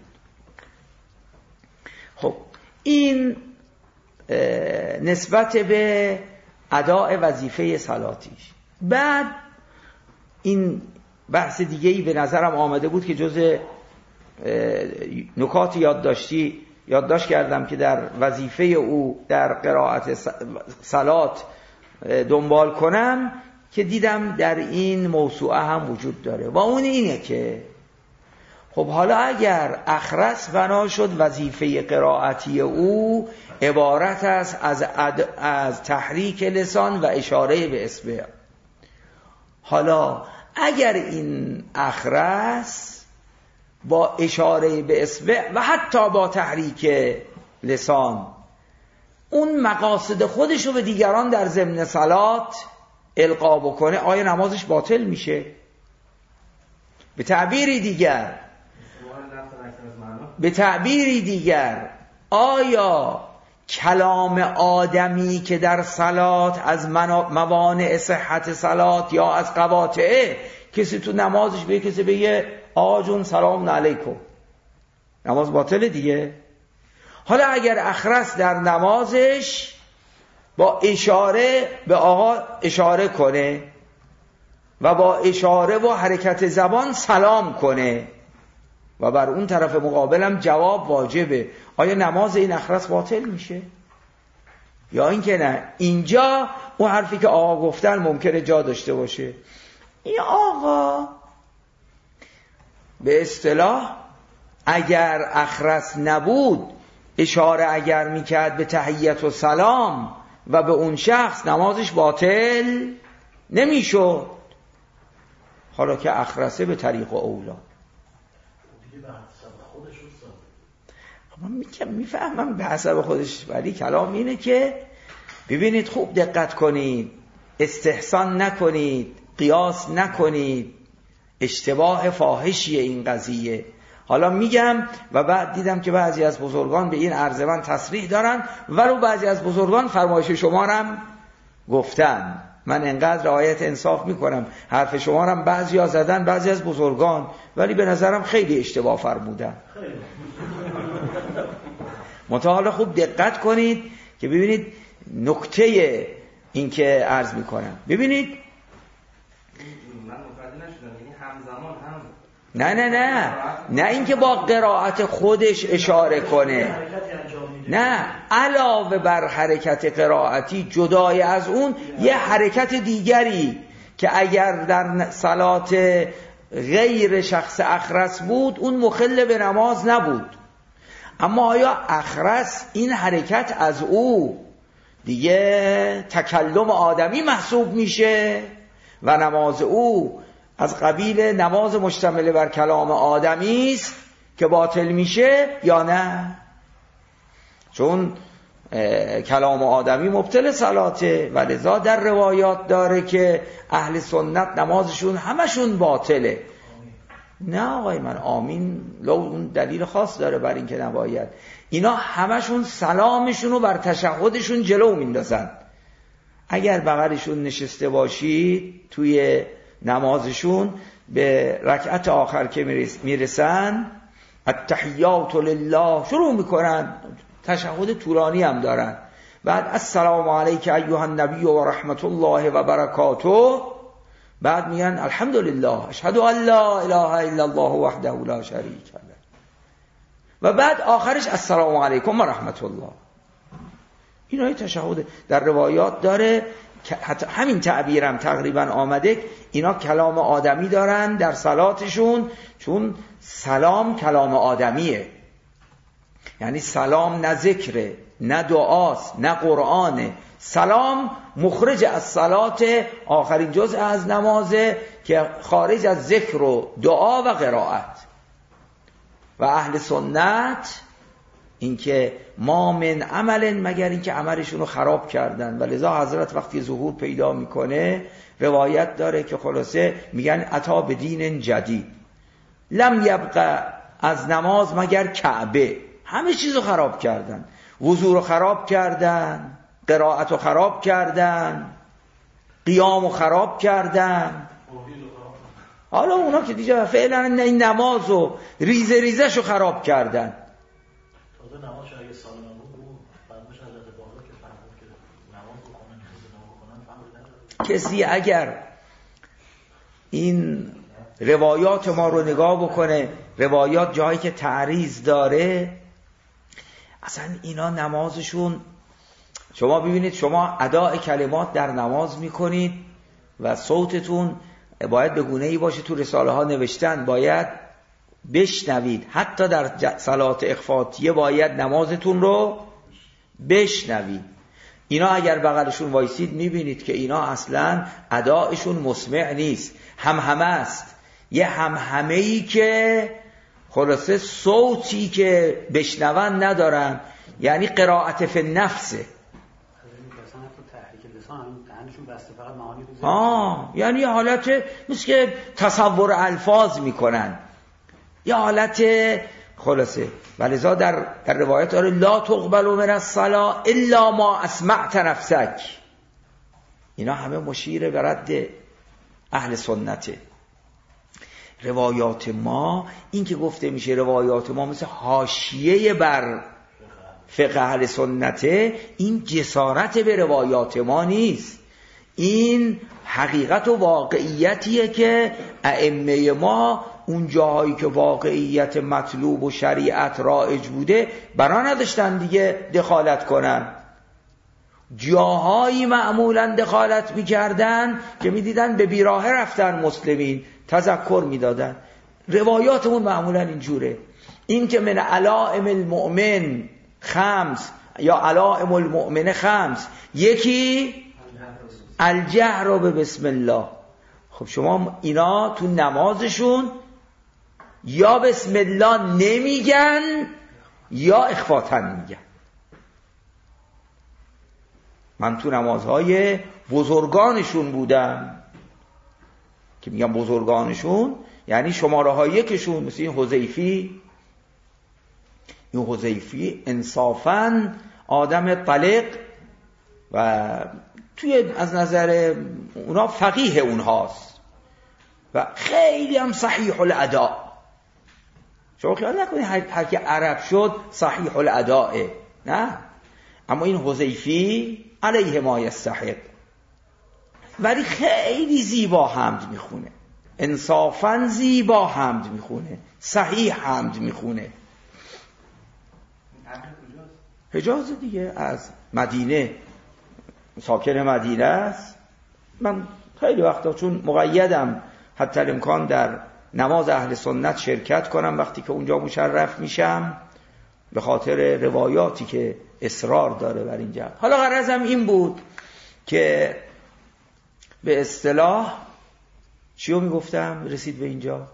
خب این نسبت به اداء وظیفه صلاتیش. بعد این بحث دیگه‌ای به نظرم آمده بود که جز نکات یادداشتی یادداشت کردم که در وظیفه او در قرائت صلات دنبال کنم، که دیدم در این موسوعه هم وجود داره، و اون اینه که خب حالا اگر اخرس بنا شد وظیفه قرائتی او عبارت است از اد... از تحریک لسان و اشاره به اصبع، حالا اگر این اخرس با اشاره به اصبع و حتی با تحریک لسان اون مقاصد خودشو به دیگران در ضمن صلات القا بکنه، آیا نمازش باطل میشه؟ به تعبیری دیگر به تعبیری دیگر آیا کلام آدمی که در صلات از موانع صحت صلات یا از قواطعه، کسی تو نمازش به کسی بگه آقا جون سلام علیکم، نماز باطل دیگه؟ حالا اگر اخرس در نمازش با اشاره به آقا اشاره کنه و با اشاره و حرکت زبان سلام کنه و بر اون طرف مقابلم جواب واجبه، آیا نماز این اخرس باطل میشه؟ یا اینکه نه اینجا اون حرفی که آقا گفتن ممکنه جا داشته باشه، این آقا به اصطلاح اگر اخرس نبود اشاره اگر میکرد به تحیت و سلام و به اون شخص، نمازش باطل نمیشد. حالا که اخرسه به طریق اولا من میگم میفهمم به حسب خودش، ولی کلام اینه که ببینید خوب دقت کنید، استحسان نکنید، قیاس نکنید، اشتباه فاحشیه این قضیه. حالا میگم و بعد دیدم که بعضی از بزرگان به این عرض من تصریح دارن، ولو بعضی از بزرگان فرمایش شما رم گفتن. من انقدر رعایت انصاف میکنم، حرف شما رم بعضی ها زدن، بعضی از بزرگان، ولی به نظرم خیلی اشتباه فرمودن. متعال خوب دقت کنید که ببینید نکته این که عرض میکنم. ببینید من متوجه نشدم، یعنی همزمان هم نه نه نه نه اینکه با قرائت خودش اشاره کنه، نه علاوه بر حرکت قرائتی جدای از اون یه حرکت دیگری که اگر در صلات غیر شخص اخرس بود اون مخل به نماز نبود، اما آیا اخرس این حرکت از او دیگه تکلم آدمی محسوب میشه و نماز او از قبیل نماز مشتمل بر کلام آدمی است که باطل میشه یا نه؟ چون کلام آدمی مبطل صلاته و لذا در روایات داره که اهل سنت نمازشون همشون باطله. نه آقای من آمین لو اون دلیل خاص داره بر این که نباید. اینا همشون سلامشون رو بر تشهدشون جلو میندازن. اگر بغلشون نشسته باشید توی نمازشون به رکعت آخر که میرسن التحیات لله شروع میکنن، تشهد طولانی هم دارن، بعد السلام علیک ایها النبی و رحمت الله و برکاته، بعد میگن الحمدلله اشهد ان لا اله الا الله وحده لا شریک له، و بعد آخرش السلام علیکم و رحمت الله. اینای تشهد در روایات داره، حتی همین تعبیرم تقریبا آمده، اینا کلام آدمی دارن در صلاتشون، چون سلام کلام آدمیه، یعنی سلام نه ذکره نه دعاست نه قرآنه، سلام مخرج از صلات، آخرین جزء از نمازه که خارج از ذکر و دعا و قرائت. و اهل سنت اینکه ما من عمل مگر اینکه عملشون رو خراب کردن، و لذا حضرت وقتی ظهور پیدا میکنه روایت داره که خلاصه میگن اتا به دین جدید لم یبقى از نماز مگر کعبه، همه چیزو خراب کردن، وضو رو خراب کردن، قرائت رو خراب کردن، قیام رو خراب کردن. حالا اونا که دیگه فعلا این نماز و ریزه ریزه شو خراب کردن. تازه نماز شاید سال نماز بود، بعدش حضرت بالا که فرمود که نماز بکنن نماز بکنن. کسی اگر این روایات ما رو نگاه بکنه، روایات جایی که تعریض داره، اصلا اینا نمازشون، شما ببینید شما اداء کلمات در نماز میکنید و صوتتون باید به گونه‌ای باشه، تو رساله ها نوشتن باید بشنوید، حتی در صلات اخفاتیه باید نمازتون رو بشنوید. اینا اگر بغلشون وایسید میبینید که اینا اصلا ادائشون مسمع نیست، همهمه است، یه همهمه‌ای که خلاصه صوتی که بشنون ندارن، یعنی قرائت فی نفسه. آه یعنی یه حالت مثل که تصور الفاظ میکنن، یه حالت خلاصه. ولذا در, در روایت داره لا تقبل من الصلاة الا ما اسمعت نفسک. اینا همه مشیر به رد اهل سنته. روایات ما، این که گفته میشه روایات ما مثل حاشیه بر فقه اهل سنته، این جسارت به روایات ما نیست، این حقیقت و واقعیتیه که ائمه ما اون جاهایی که واقعیت مطلوب و شریعت رایج بوده بنا نداشتن دیگه دخالت کنن. جاهایی معمولا دخالت میکردن که میدیدن به بیراهه رفتن مسلمین، تذکر میدادن. روایاتمون معمولا اینجوره. این که من علائم المؤمن خمس یا علائم المؤمن خمس، یکی الجهر به بسم الله. خب شما اینا تو نمازشون یا بسم الله نمیگن یا اخفاتا میگن. من تو نمازهای بزرگانشون بودم که میگم بزرگانشون یعنی شماره های یکشون، مثل این حذیفی. این حذیفی انصافاً آدم طلق و توی از نظر اونا فقیه اونهاست و خیلی هم صحیح الاداء. شما خیال نکنید هر که عرب شد صحیح الاداء، نه، اما این حذیفی علیه ما یستحق، ولی خیلی زیبا حمد میخونه، انصافاً زیبا حمد میخونه، صحیح حمد میخونه. حجاز دیگه، از مدینه، ساکن مدینه است. من خیلی وقتا چون مقیدم حتی الامکان در نماز اهل سنت شرکت کنم وقتی که اونجا مشرف میشم، به خاطر روایاتی که اصرار داره بر اینجا. حالا غرضم این بود که به اصطلاح چیو میگفتم رسید به اینجا؟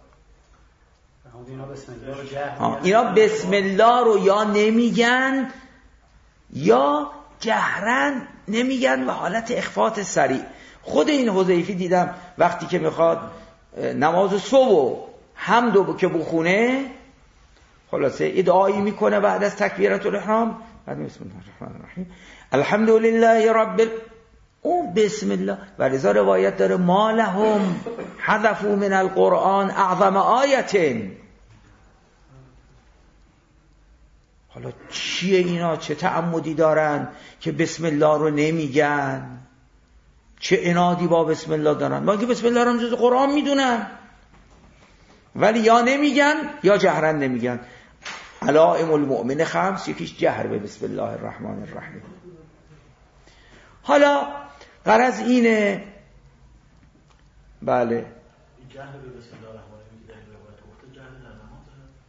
اینا بسم الله رو یا نمیگن یا جهرن نمیگن و حالت اخفات سریع. خود این حذیفی دیدم وقتی که میخواد نماز صبح حمدو که بخونه، خلاصه ادعایی میکنه بعد از تکبیرات الاحرام، بعد بسم الله الرحمن الرحیم الحمدلله رب ال... او بسم الله. و لذا روایت داره ما لهم حذفوا من القرآن اعظم آیتین. حالا چیه اینا؟ چه تعمدی دارن که بسم الله رو نمیگن؟ چه عنادی با بسم الله دارن؟ ما که بسم الله رو جز قرآن میدونن، ولی یا نمیگن یا جهرن نمیگن. علائم المؤمن خمس، یکیش جهر به بسم الله الرحمن الرحیم. حالا غرض اینه، بله، جهر به بسم الله الرحمن الرحیم در روایت گفته جهر در نماز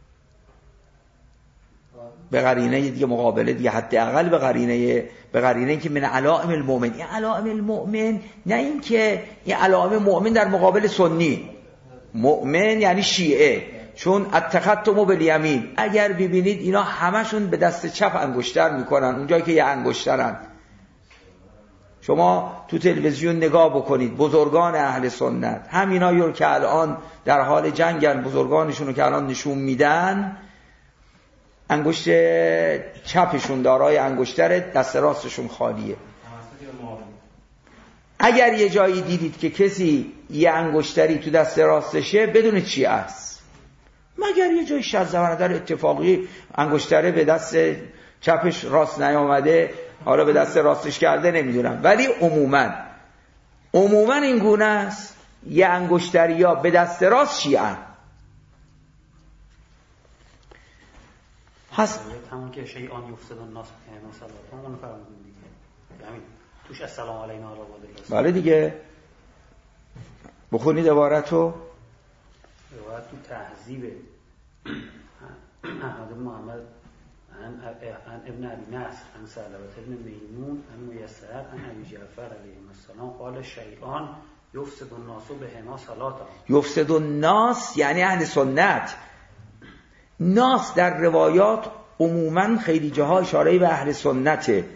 به قرینه دیگه مقابله دیگه، حداقل به قرینه به قرینه که من علائم المؤمن. این علائم المؤمن نه این که این علائم مؤمن در مقابل سنی. مؤمن یعنی شیعه، چون التختم بالیمین. اگر ببینید اینا همشون به دست چپ انگشتر میکنن، اونجایی که یه انگشترن. شما تو تلویزیون نگاه بکنید، بزرگان اهل سنت همینایی رو که الان در حال جنگن، بزرگانشون رو که الان نشون میدن، انگشت چپشون دارای انگشتر، دست راستشون خالیه. اگر یه جایی دیدید که کسی یه انگشتری تو دست راستشه، بدون چی است، مگر یه جای شذ در اتفاقی انگشتره به دست چپش راست نیامده، حالا به دست راستش کرده، نمیدونم، ولی عموما عموما این گونه است. یه انگشتری یا به دست راست شیعه هست. همون که شیئان یفسد الناس مثلا اون فرمودن دیگه، همین توش السلام علینا و علی الله. بله دیگه، بخونید عبارتو. عبارت تو تهذیب احمد بن محمد عن ابن ابي نصر عن سلمة ابن میمون عن میسر عن ابي جعفر علیه السلام قال شیئان یفسد الناس بهما صلاتهم. یفسد الناس یعنی اهل سنت. ناس در روایات عموما خیلی جاها اشاره به اهل سنته،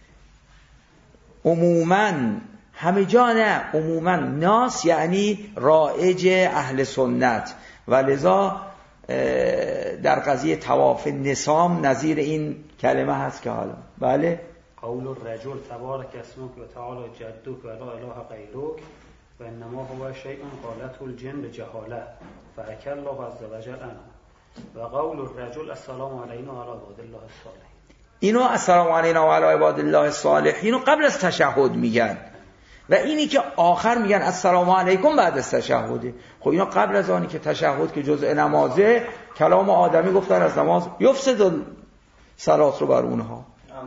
عموما، همه جا نه، عموما ناس یعنی رائج اهل سنت. و لذا در قضیه طواف نسام نظیر این کلمه هست که حالا بله قول الرجل تبارک اسمک و تعالی جدک و لا اله غیرک و انما هو شیء قالته الجن بجهاله فاکل الله عز وجل عنه و قول الرجل السلام علینا و علی عباد الله الصالحین. اینو السلام علینا و علی عباد الله الصالحین رو قبل از تشهد میگن، و اینی که آخر میگن السلام علیکم بعد از تشهده. خب اینا قبل از آنی که تشهد که جزء نمازه، کلام آدمی گفتن از نماز یفسد صلات رو بر اونها.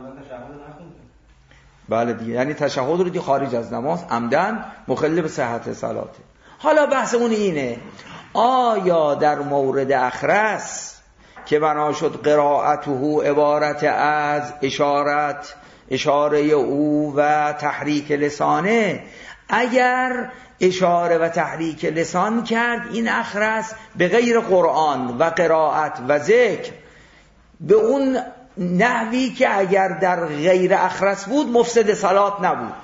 بله دیگه، یعنی تشهد رو دی خارج از نماز عمدن مخل به صحت صلاته. حالا بحثمون اینه، آیا در مورد اخرس که بنا شد قرائته عبارت از اشارت اشاره او و تحریک لسانه، اگر اشاره و تحریک لسان کرد این اخرس به غیر قرآن و قرائت و ذکر، به اون نحوی که اگر در غیر اخرس بود مفسد صلات نبود،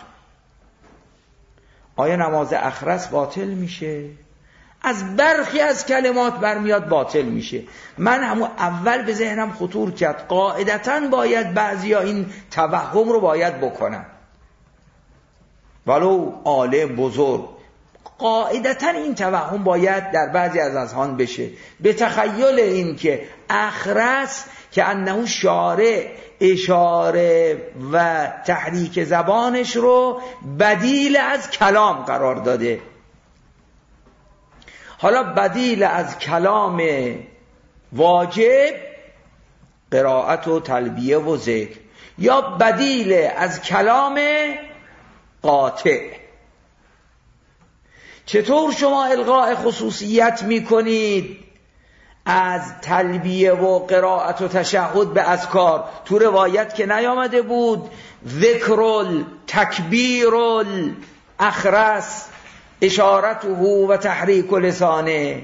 آیا نماز اخرس باطل میشه؟ از برخی از کلمات برمیاد باطل میشه. من همون اول به ذهنم خطور کرد قاعدتاً باید بعضیا این توهم رو باید بکنن، ولو عالم بزرگ، قاعدتاً این توهم باید در بعضی از اذهان بشه، به تخیل این که اخرس که انه شارع اشاره و تحریک زبانش رو بدیل از کلام قرار داده. حالا بدیل از کلام واجب قرائت و تلبیه و ذکر، یا بدیل از کلام قاطع. چطور شما الغاء خصوصیت میکنید از تلبیه و قرائت و تشهد به اذکار؟ تو روایت که نیامده بود ذکرل تکبیرل اخرس اشارته و تحریک لسانه.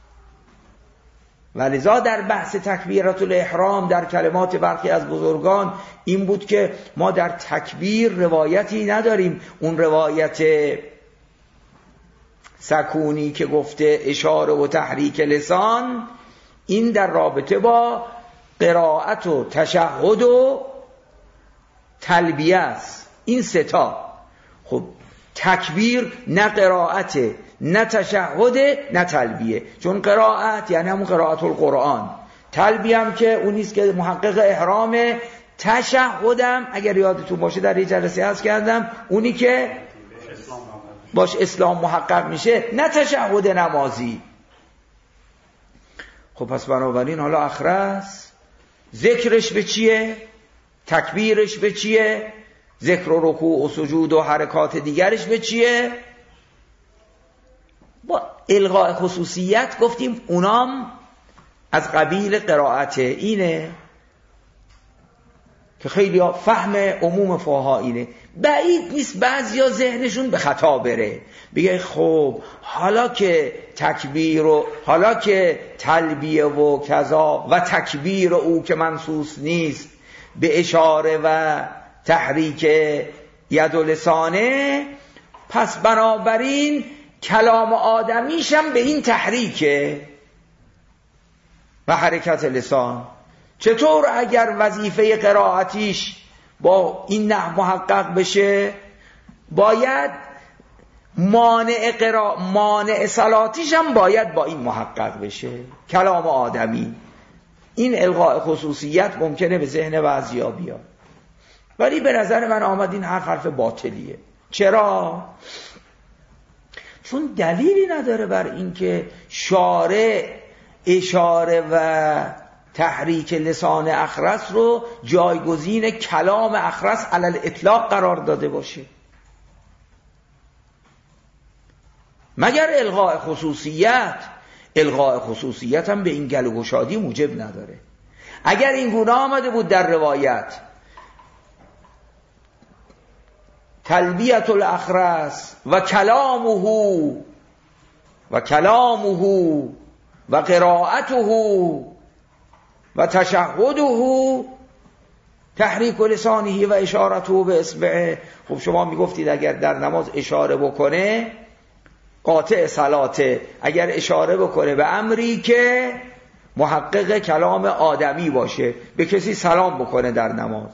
ولذا در بحث تکبیرات الاحرام در کلمات برخی از بزرگان این بود که ما در تکبیر روایتی نداریم، اون روایت سکونی که گفته اشاره و تحریک لسان، این در رابطه با قرائت و تشهد و تلبیه است. این ستا. خب تکبیر نه قرائته، نه تشهده، نه تلبیه. چون قرائت یعنی همون قرائت القرآن، تلبیه هم که اون نیست که محقق احرامه، تشهدم اگر یادتون باشه در یه جلسه عرض کردم اونی که باش اسلام محقق میشه، نه تشهد نمازی. خب پس بنابراین حالا اخرس ذکرش به چیه؟ تکبیرش به چیه؟ ذکر و رکوع و سجود و حرکات دیگرش به چیه؟ با الغاء خصوصیت گفتیم اونام از قبیل قرائت. اینه که خیلی ها فهم عموم فقها اینه. بعید نیست بعضیا ذهنشون به خطا بره، بگه خب حالا که تکبیر و حالا که تلبیه و کذا و تکبیر او که منصوص نیست به اشاره و تحریک ید و لسانه، پس بنابراین کلام آدمیشم به این تحریکه و حرکت لسان. چطور اگر وظیفه قرائتیش با این نحو محقق بشه، باید مانع قرا مانع صلاتیش هم باید با این محقق بشه، کلام آدمی. این الغاء خصوصیت ممکنه به ذهن بعضیا بیاد، ولی به نظر من آمد این حرف حرف باطلیه. چرا؟ چون دلیلی نداره بر اینکه شارع اشاره و تحریک لسان اخرس رو جایگزین کلام اخرس علی الاطلاق قرار داده باشه، مگر الغاء خصوصیت. الغاء خصوصیت هم به این گل و گشادی موجب نداره. اگر این گونه آمده بود در روایت تلبیت الاخرس و کلامه و کلامه و قرائته و تشهده تحریک لسانه و اشارته به اصبعه، خب شما میگفتید اگر در نماز اشاره بکنه قاطع صلاته، اگر اشاره بکنه به امری که محقق کلام آدمی باشه، به کسی سلام بکنه در نماز،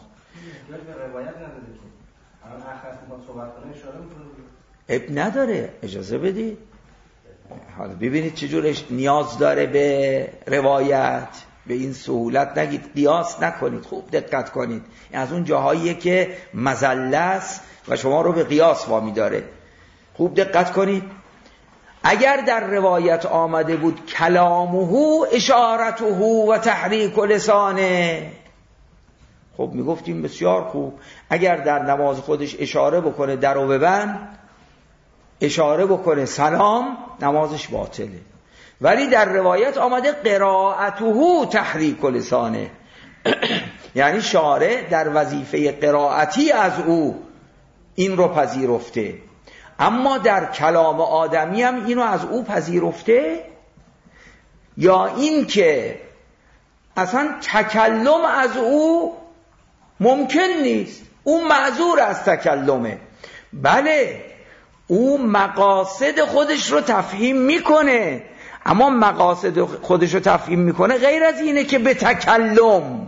اب نداره، اجازه بدید. حالا ببینید چجورش نیاز داره به روایت، به این سهولت نگید قیاس نکنید، خوب دقت کنید. این از اون جاهاییه که مزله است و شما رو به قیاس وامی داره. خوب دقت کنید. اگر در روایت آمده بود کلامه اشارته و تحریک لسانه، خب میگفتیم بسیار خوب. اگر در نماز خودش اشاره بکنه درو ببند، اشاره بکنه سلام، نمازش باطله. ولی در روایت آمده قرائته تحریک لسانه یعنی شارع در وظیفه قرائتی از او این رو پذیرفته، اما در کلام آدمی هم اینو از او پذیرفته، یا این که اصلا تکلم از او ممکن نیست، او معذور از تکلمه. بله او مقاصد خودش رو تفهیم میکنه، اما مقاصد خودش رو تفهیم میکنه غیر از اینه که به تکلم.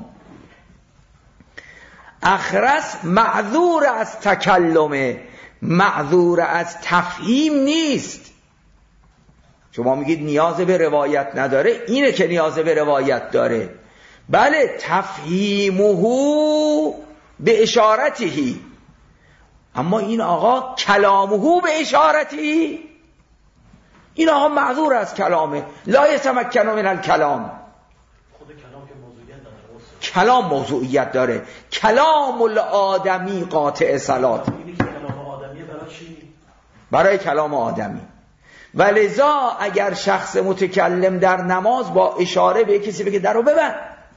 اخرس معذور از تکلمه، معذور از تفهیم نیست. شما میگید نیاز به روایت نداره، اینه که نیاز به روایت داره. بله تفهیمه به اشارتهی، اما این آقا کلامه به اشارتهی، این آقا معذور از کلامه، لا یتمکن من الکلام. خود کلام که موضوعیت داره، کلام موضوعیت داره. کلام الآدمی قاطع صلات. اینی که کلام آدمیه برای چی؟ برای کلام آدمی. ولذا اگر شخص متکلم در نماز با اشاره به کسی بگه درو ببند،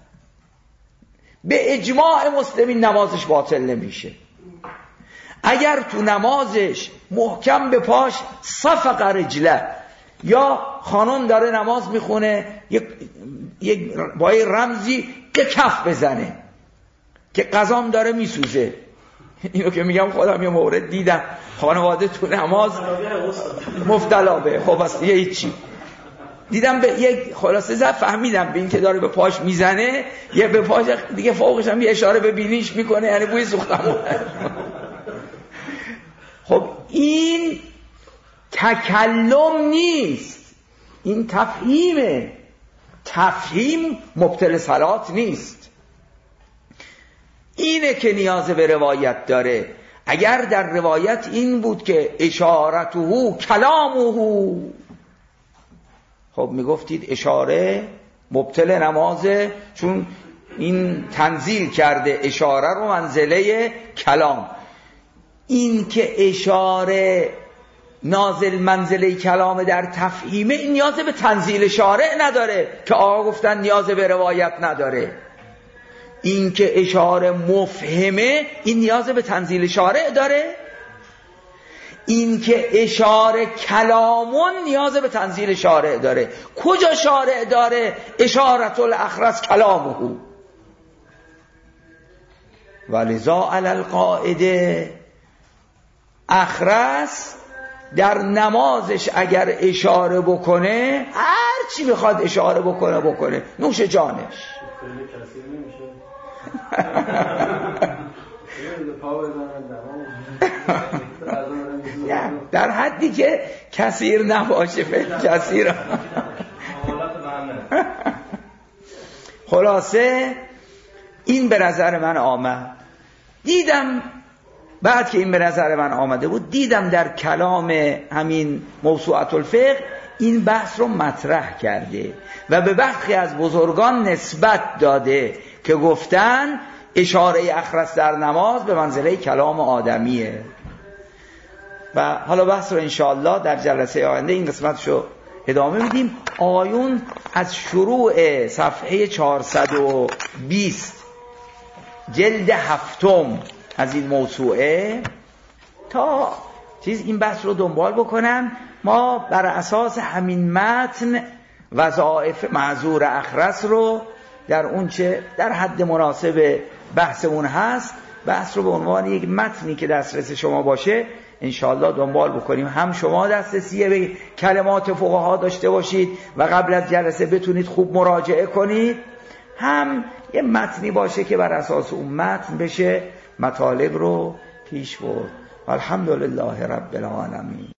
به اجماع مسلمین نمازش باطل نمیشه. اگر تو نمازش محکم به پاش صفق رجله، یا خانم داره نماز میخونه یک یک با یه رمزی که کف بزنه که قضام داره میسوزه، اینو که میگم خودم یه مورد دیدم خانواده تو نماز مبتلا به، خب اصلا یه هیچی دیدم به یک خلاصه زد فهمیدم به این که داره به پاش میزنه، یه به پاش دیگه فوقش هم یه اشاره به بینیش میکنه، یعنی بوی سوختمون. خب این تکلم نیست، این تفهیمه. تفهیم مبطل صلات نیست. اینه که نیاز به روایت داره. اگر در روایت این بود که اشارته کلامه، خب میگفتید اشاره مبطل نمازه، چون این تنزیل کرده اشاره رو منزله کلام. این که اشاره نازل منزله کلام در تفهیمه، این نیاز به تنزیل شارع نداره که آقا گفتن نیاز به روایت نداره. این که اشاره مفهمه، این نیاز به تنزیل شارع داره. این که اشاره کلامون نیاز به تنزیل شارع داره. کجا شارع داره اشارت الاخرس کلامه؟ ولذا علی القاعده اخرس در نمازش اگر اشاره بکنه، هر چی بخواد اشاره بکنه بکنه، نوش جانش. در حدی که کثیر نباشه، فعل کثیر. خلاصه این به نظر من آمد. دیدم بعد که این به نظر من آمده بود، دیدم در کلام همین موسوعة الفقه این بحث رو مطرح کرده و به برخی از بزرگان نسبت داده که گفتن اشاره اخرس در نماز به منزله کلام آدمیه. و حالا بحث رو انشاءالله در جلسه آینده این قسمتشو ادامه میدیم. آیون از شروع صفحه چهارصد و بیست جلد هفتم از این موسوعه تا چیز این بحث رو دنبال بکنم. ما بر اساس همین متن وظایف معذور اخرس رو در اون چه در حد مناسب بحثمون هست، بحث رو به عنوان یک متنی که دسترس شما باشه انشاءالله دنبال بکنیم. هم شما دسترسی به کلمات فقها داشته باشید و قبل از جلسه بتونید خوب مراجعه کنید، هم یه متنی باشه که بر اساس اون متن بشه مطالب رو پیش برد. الحمدلله رب العالمین.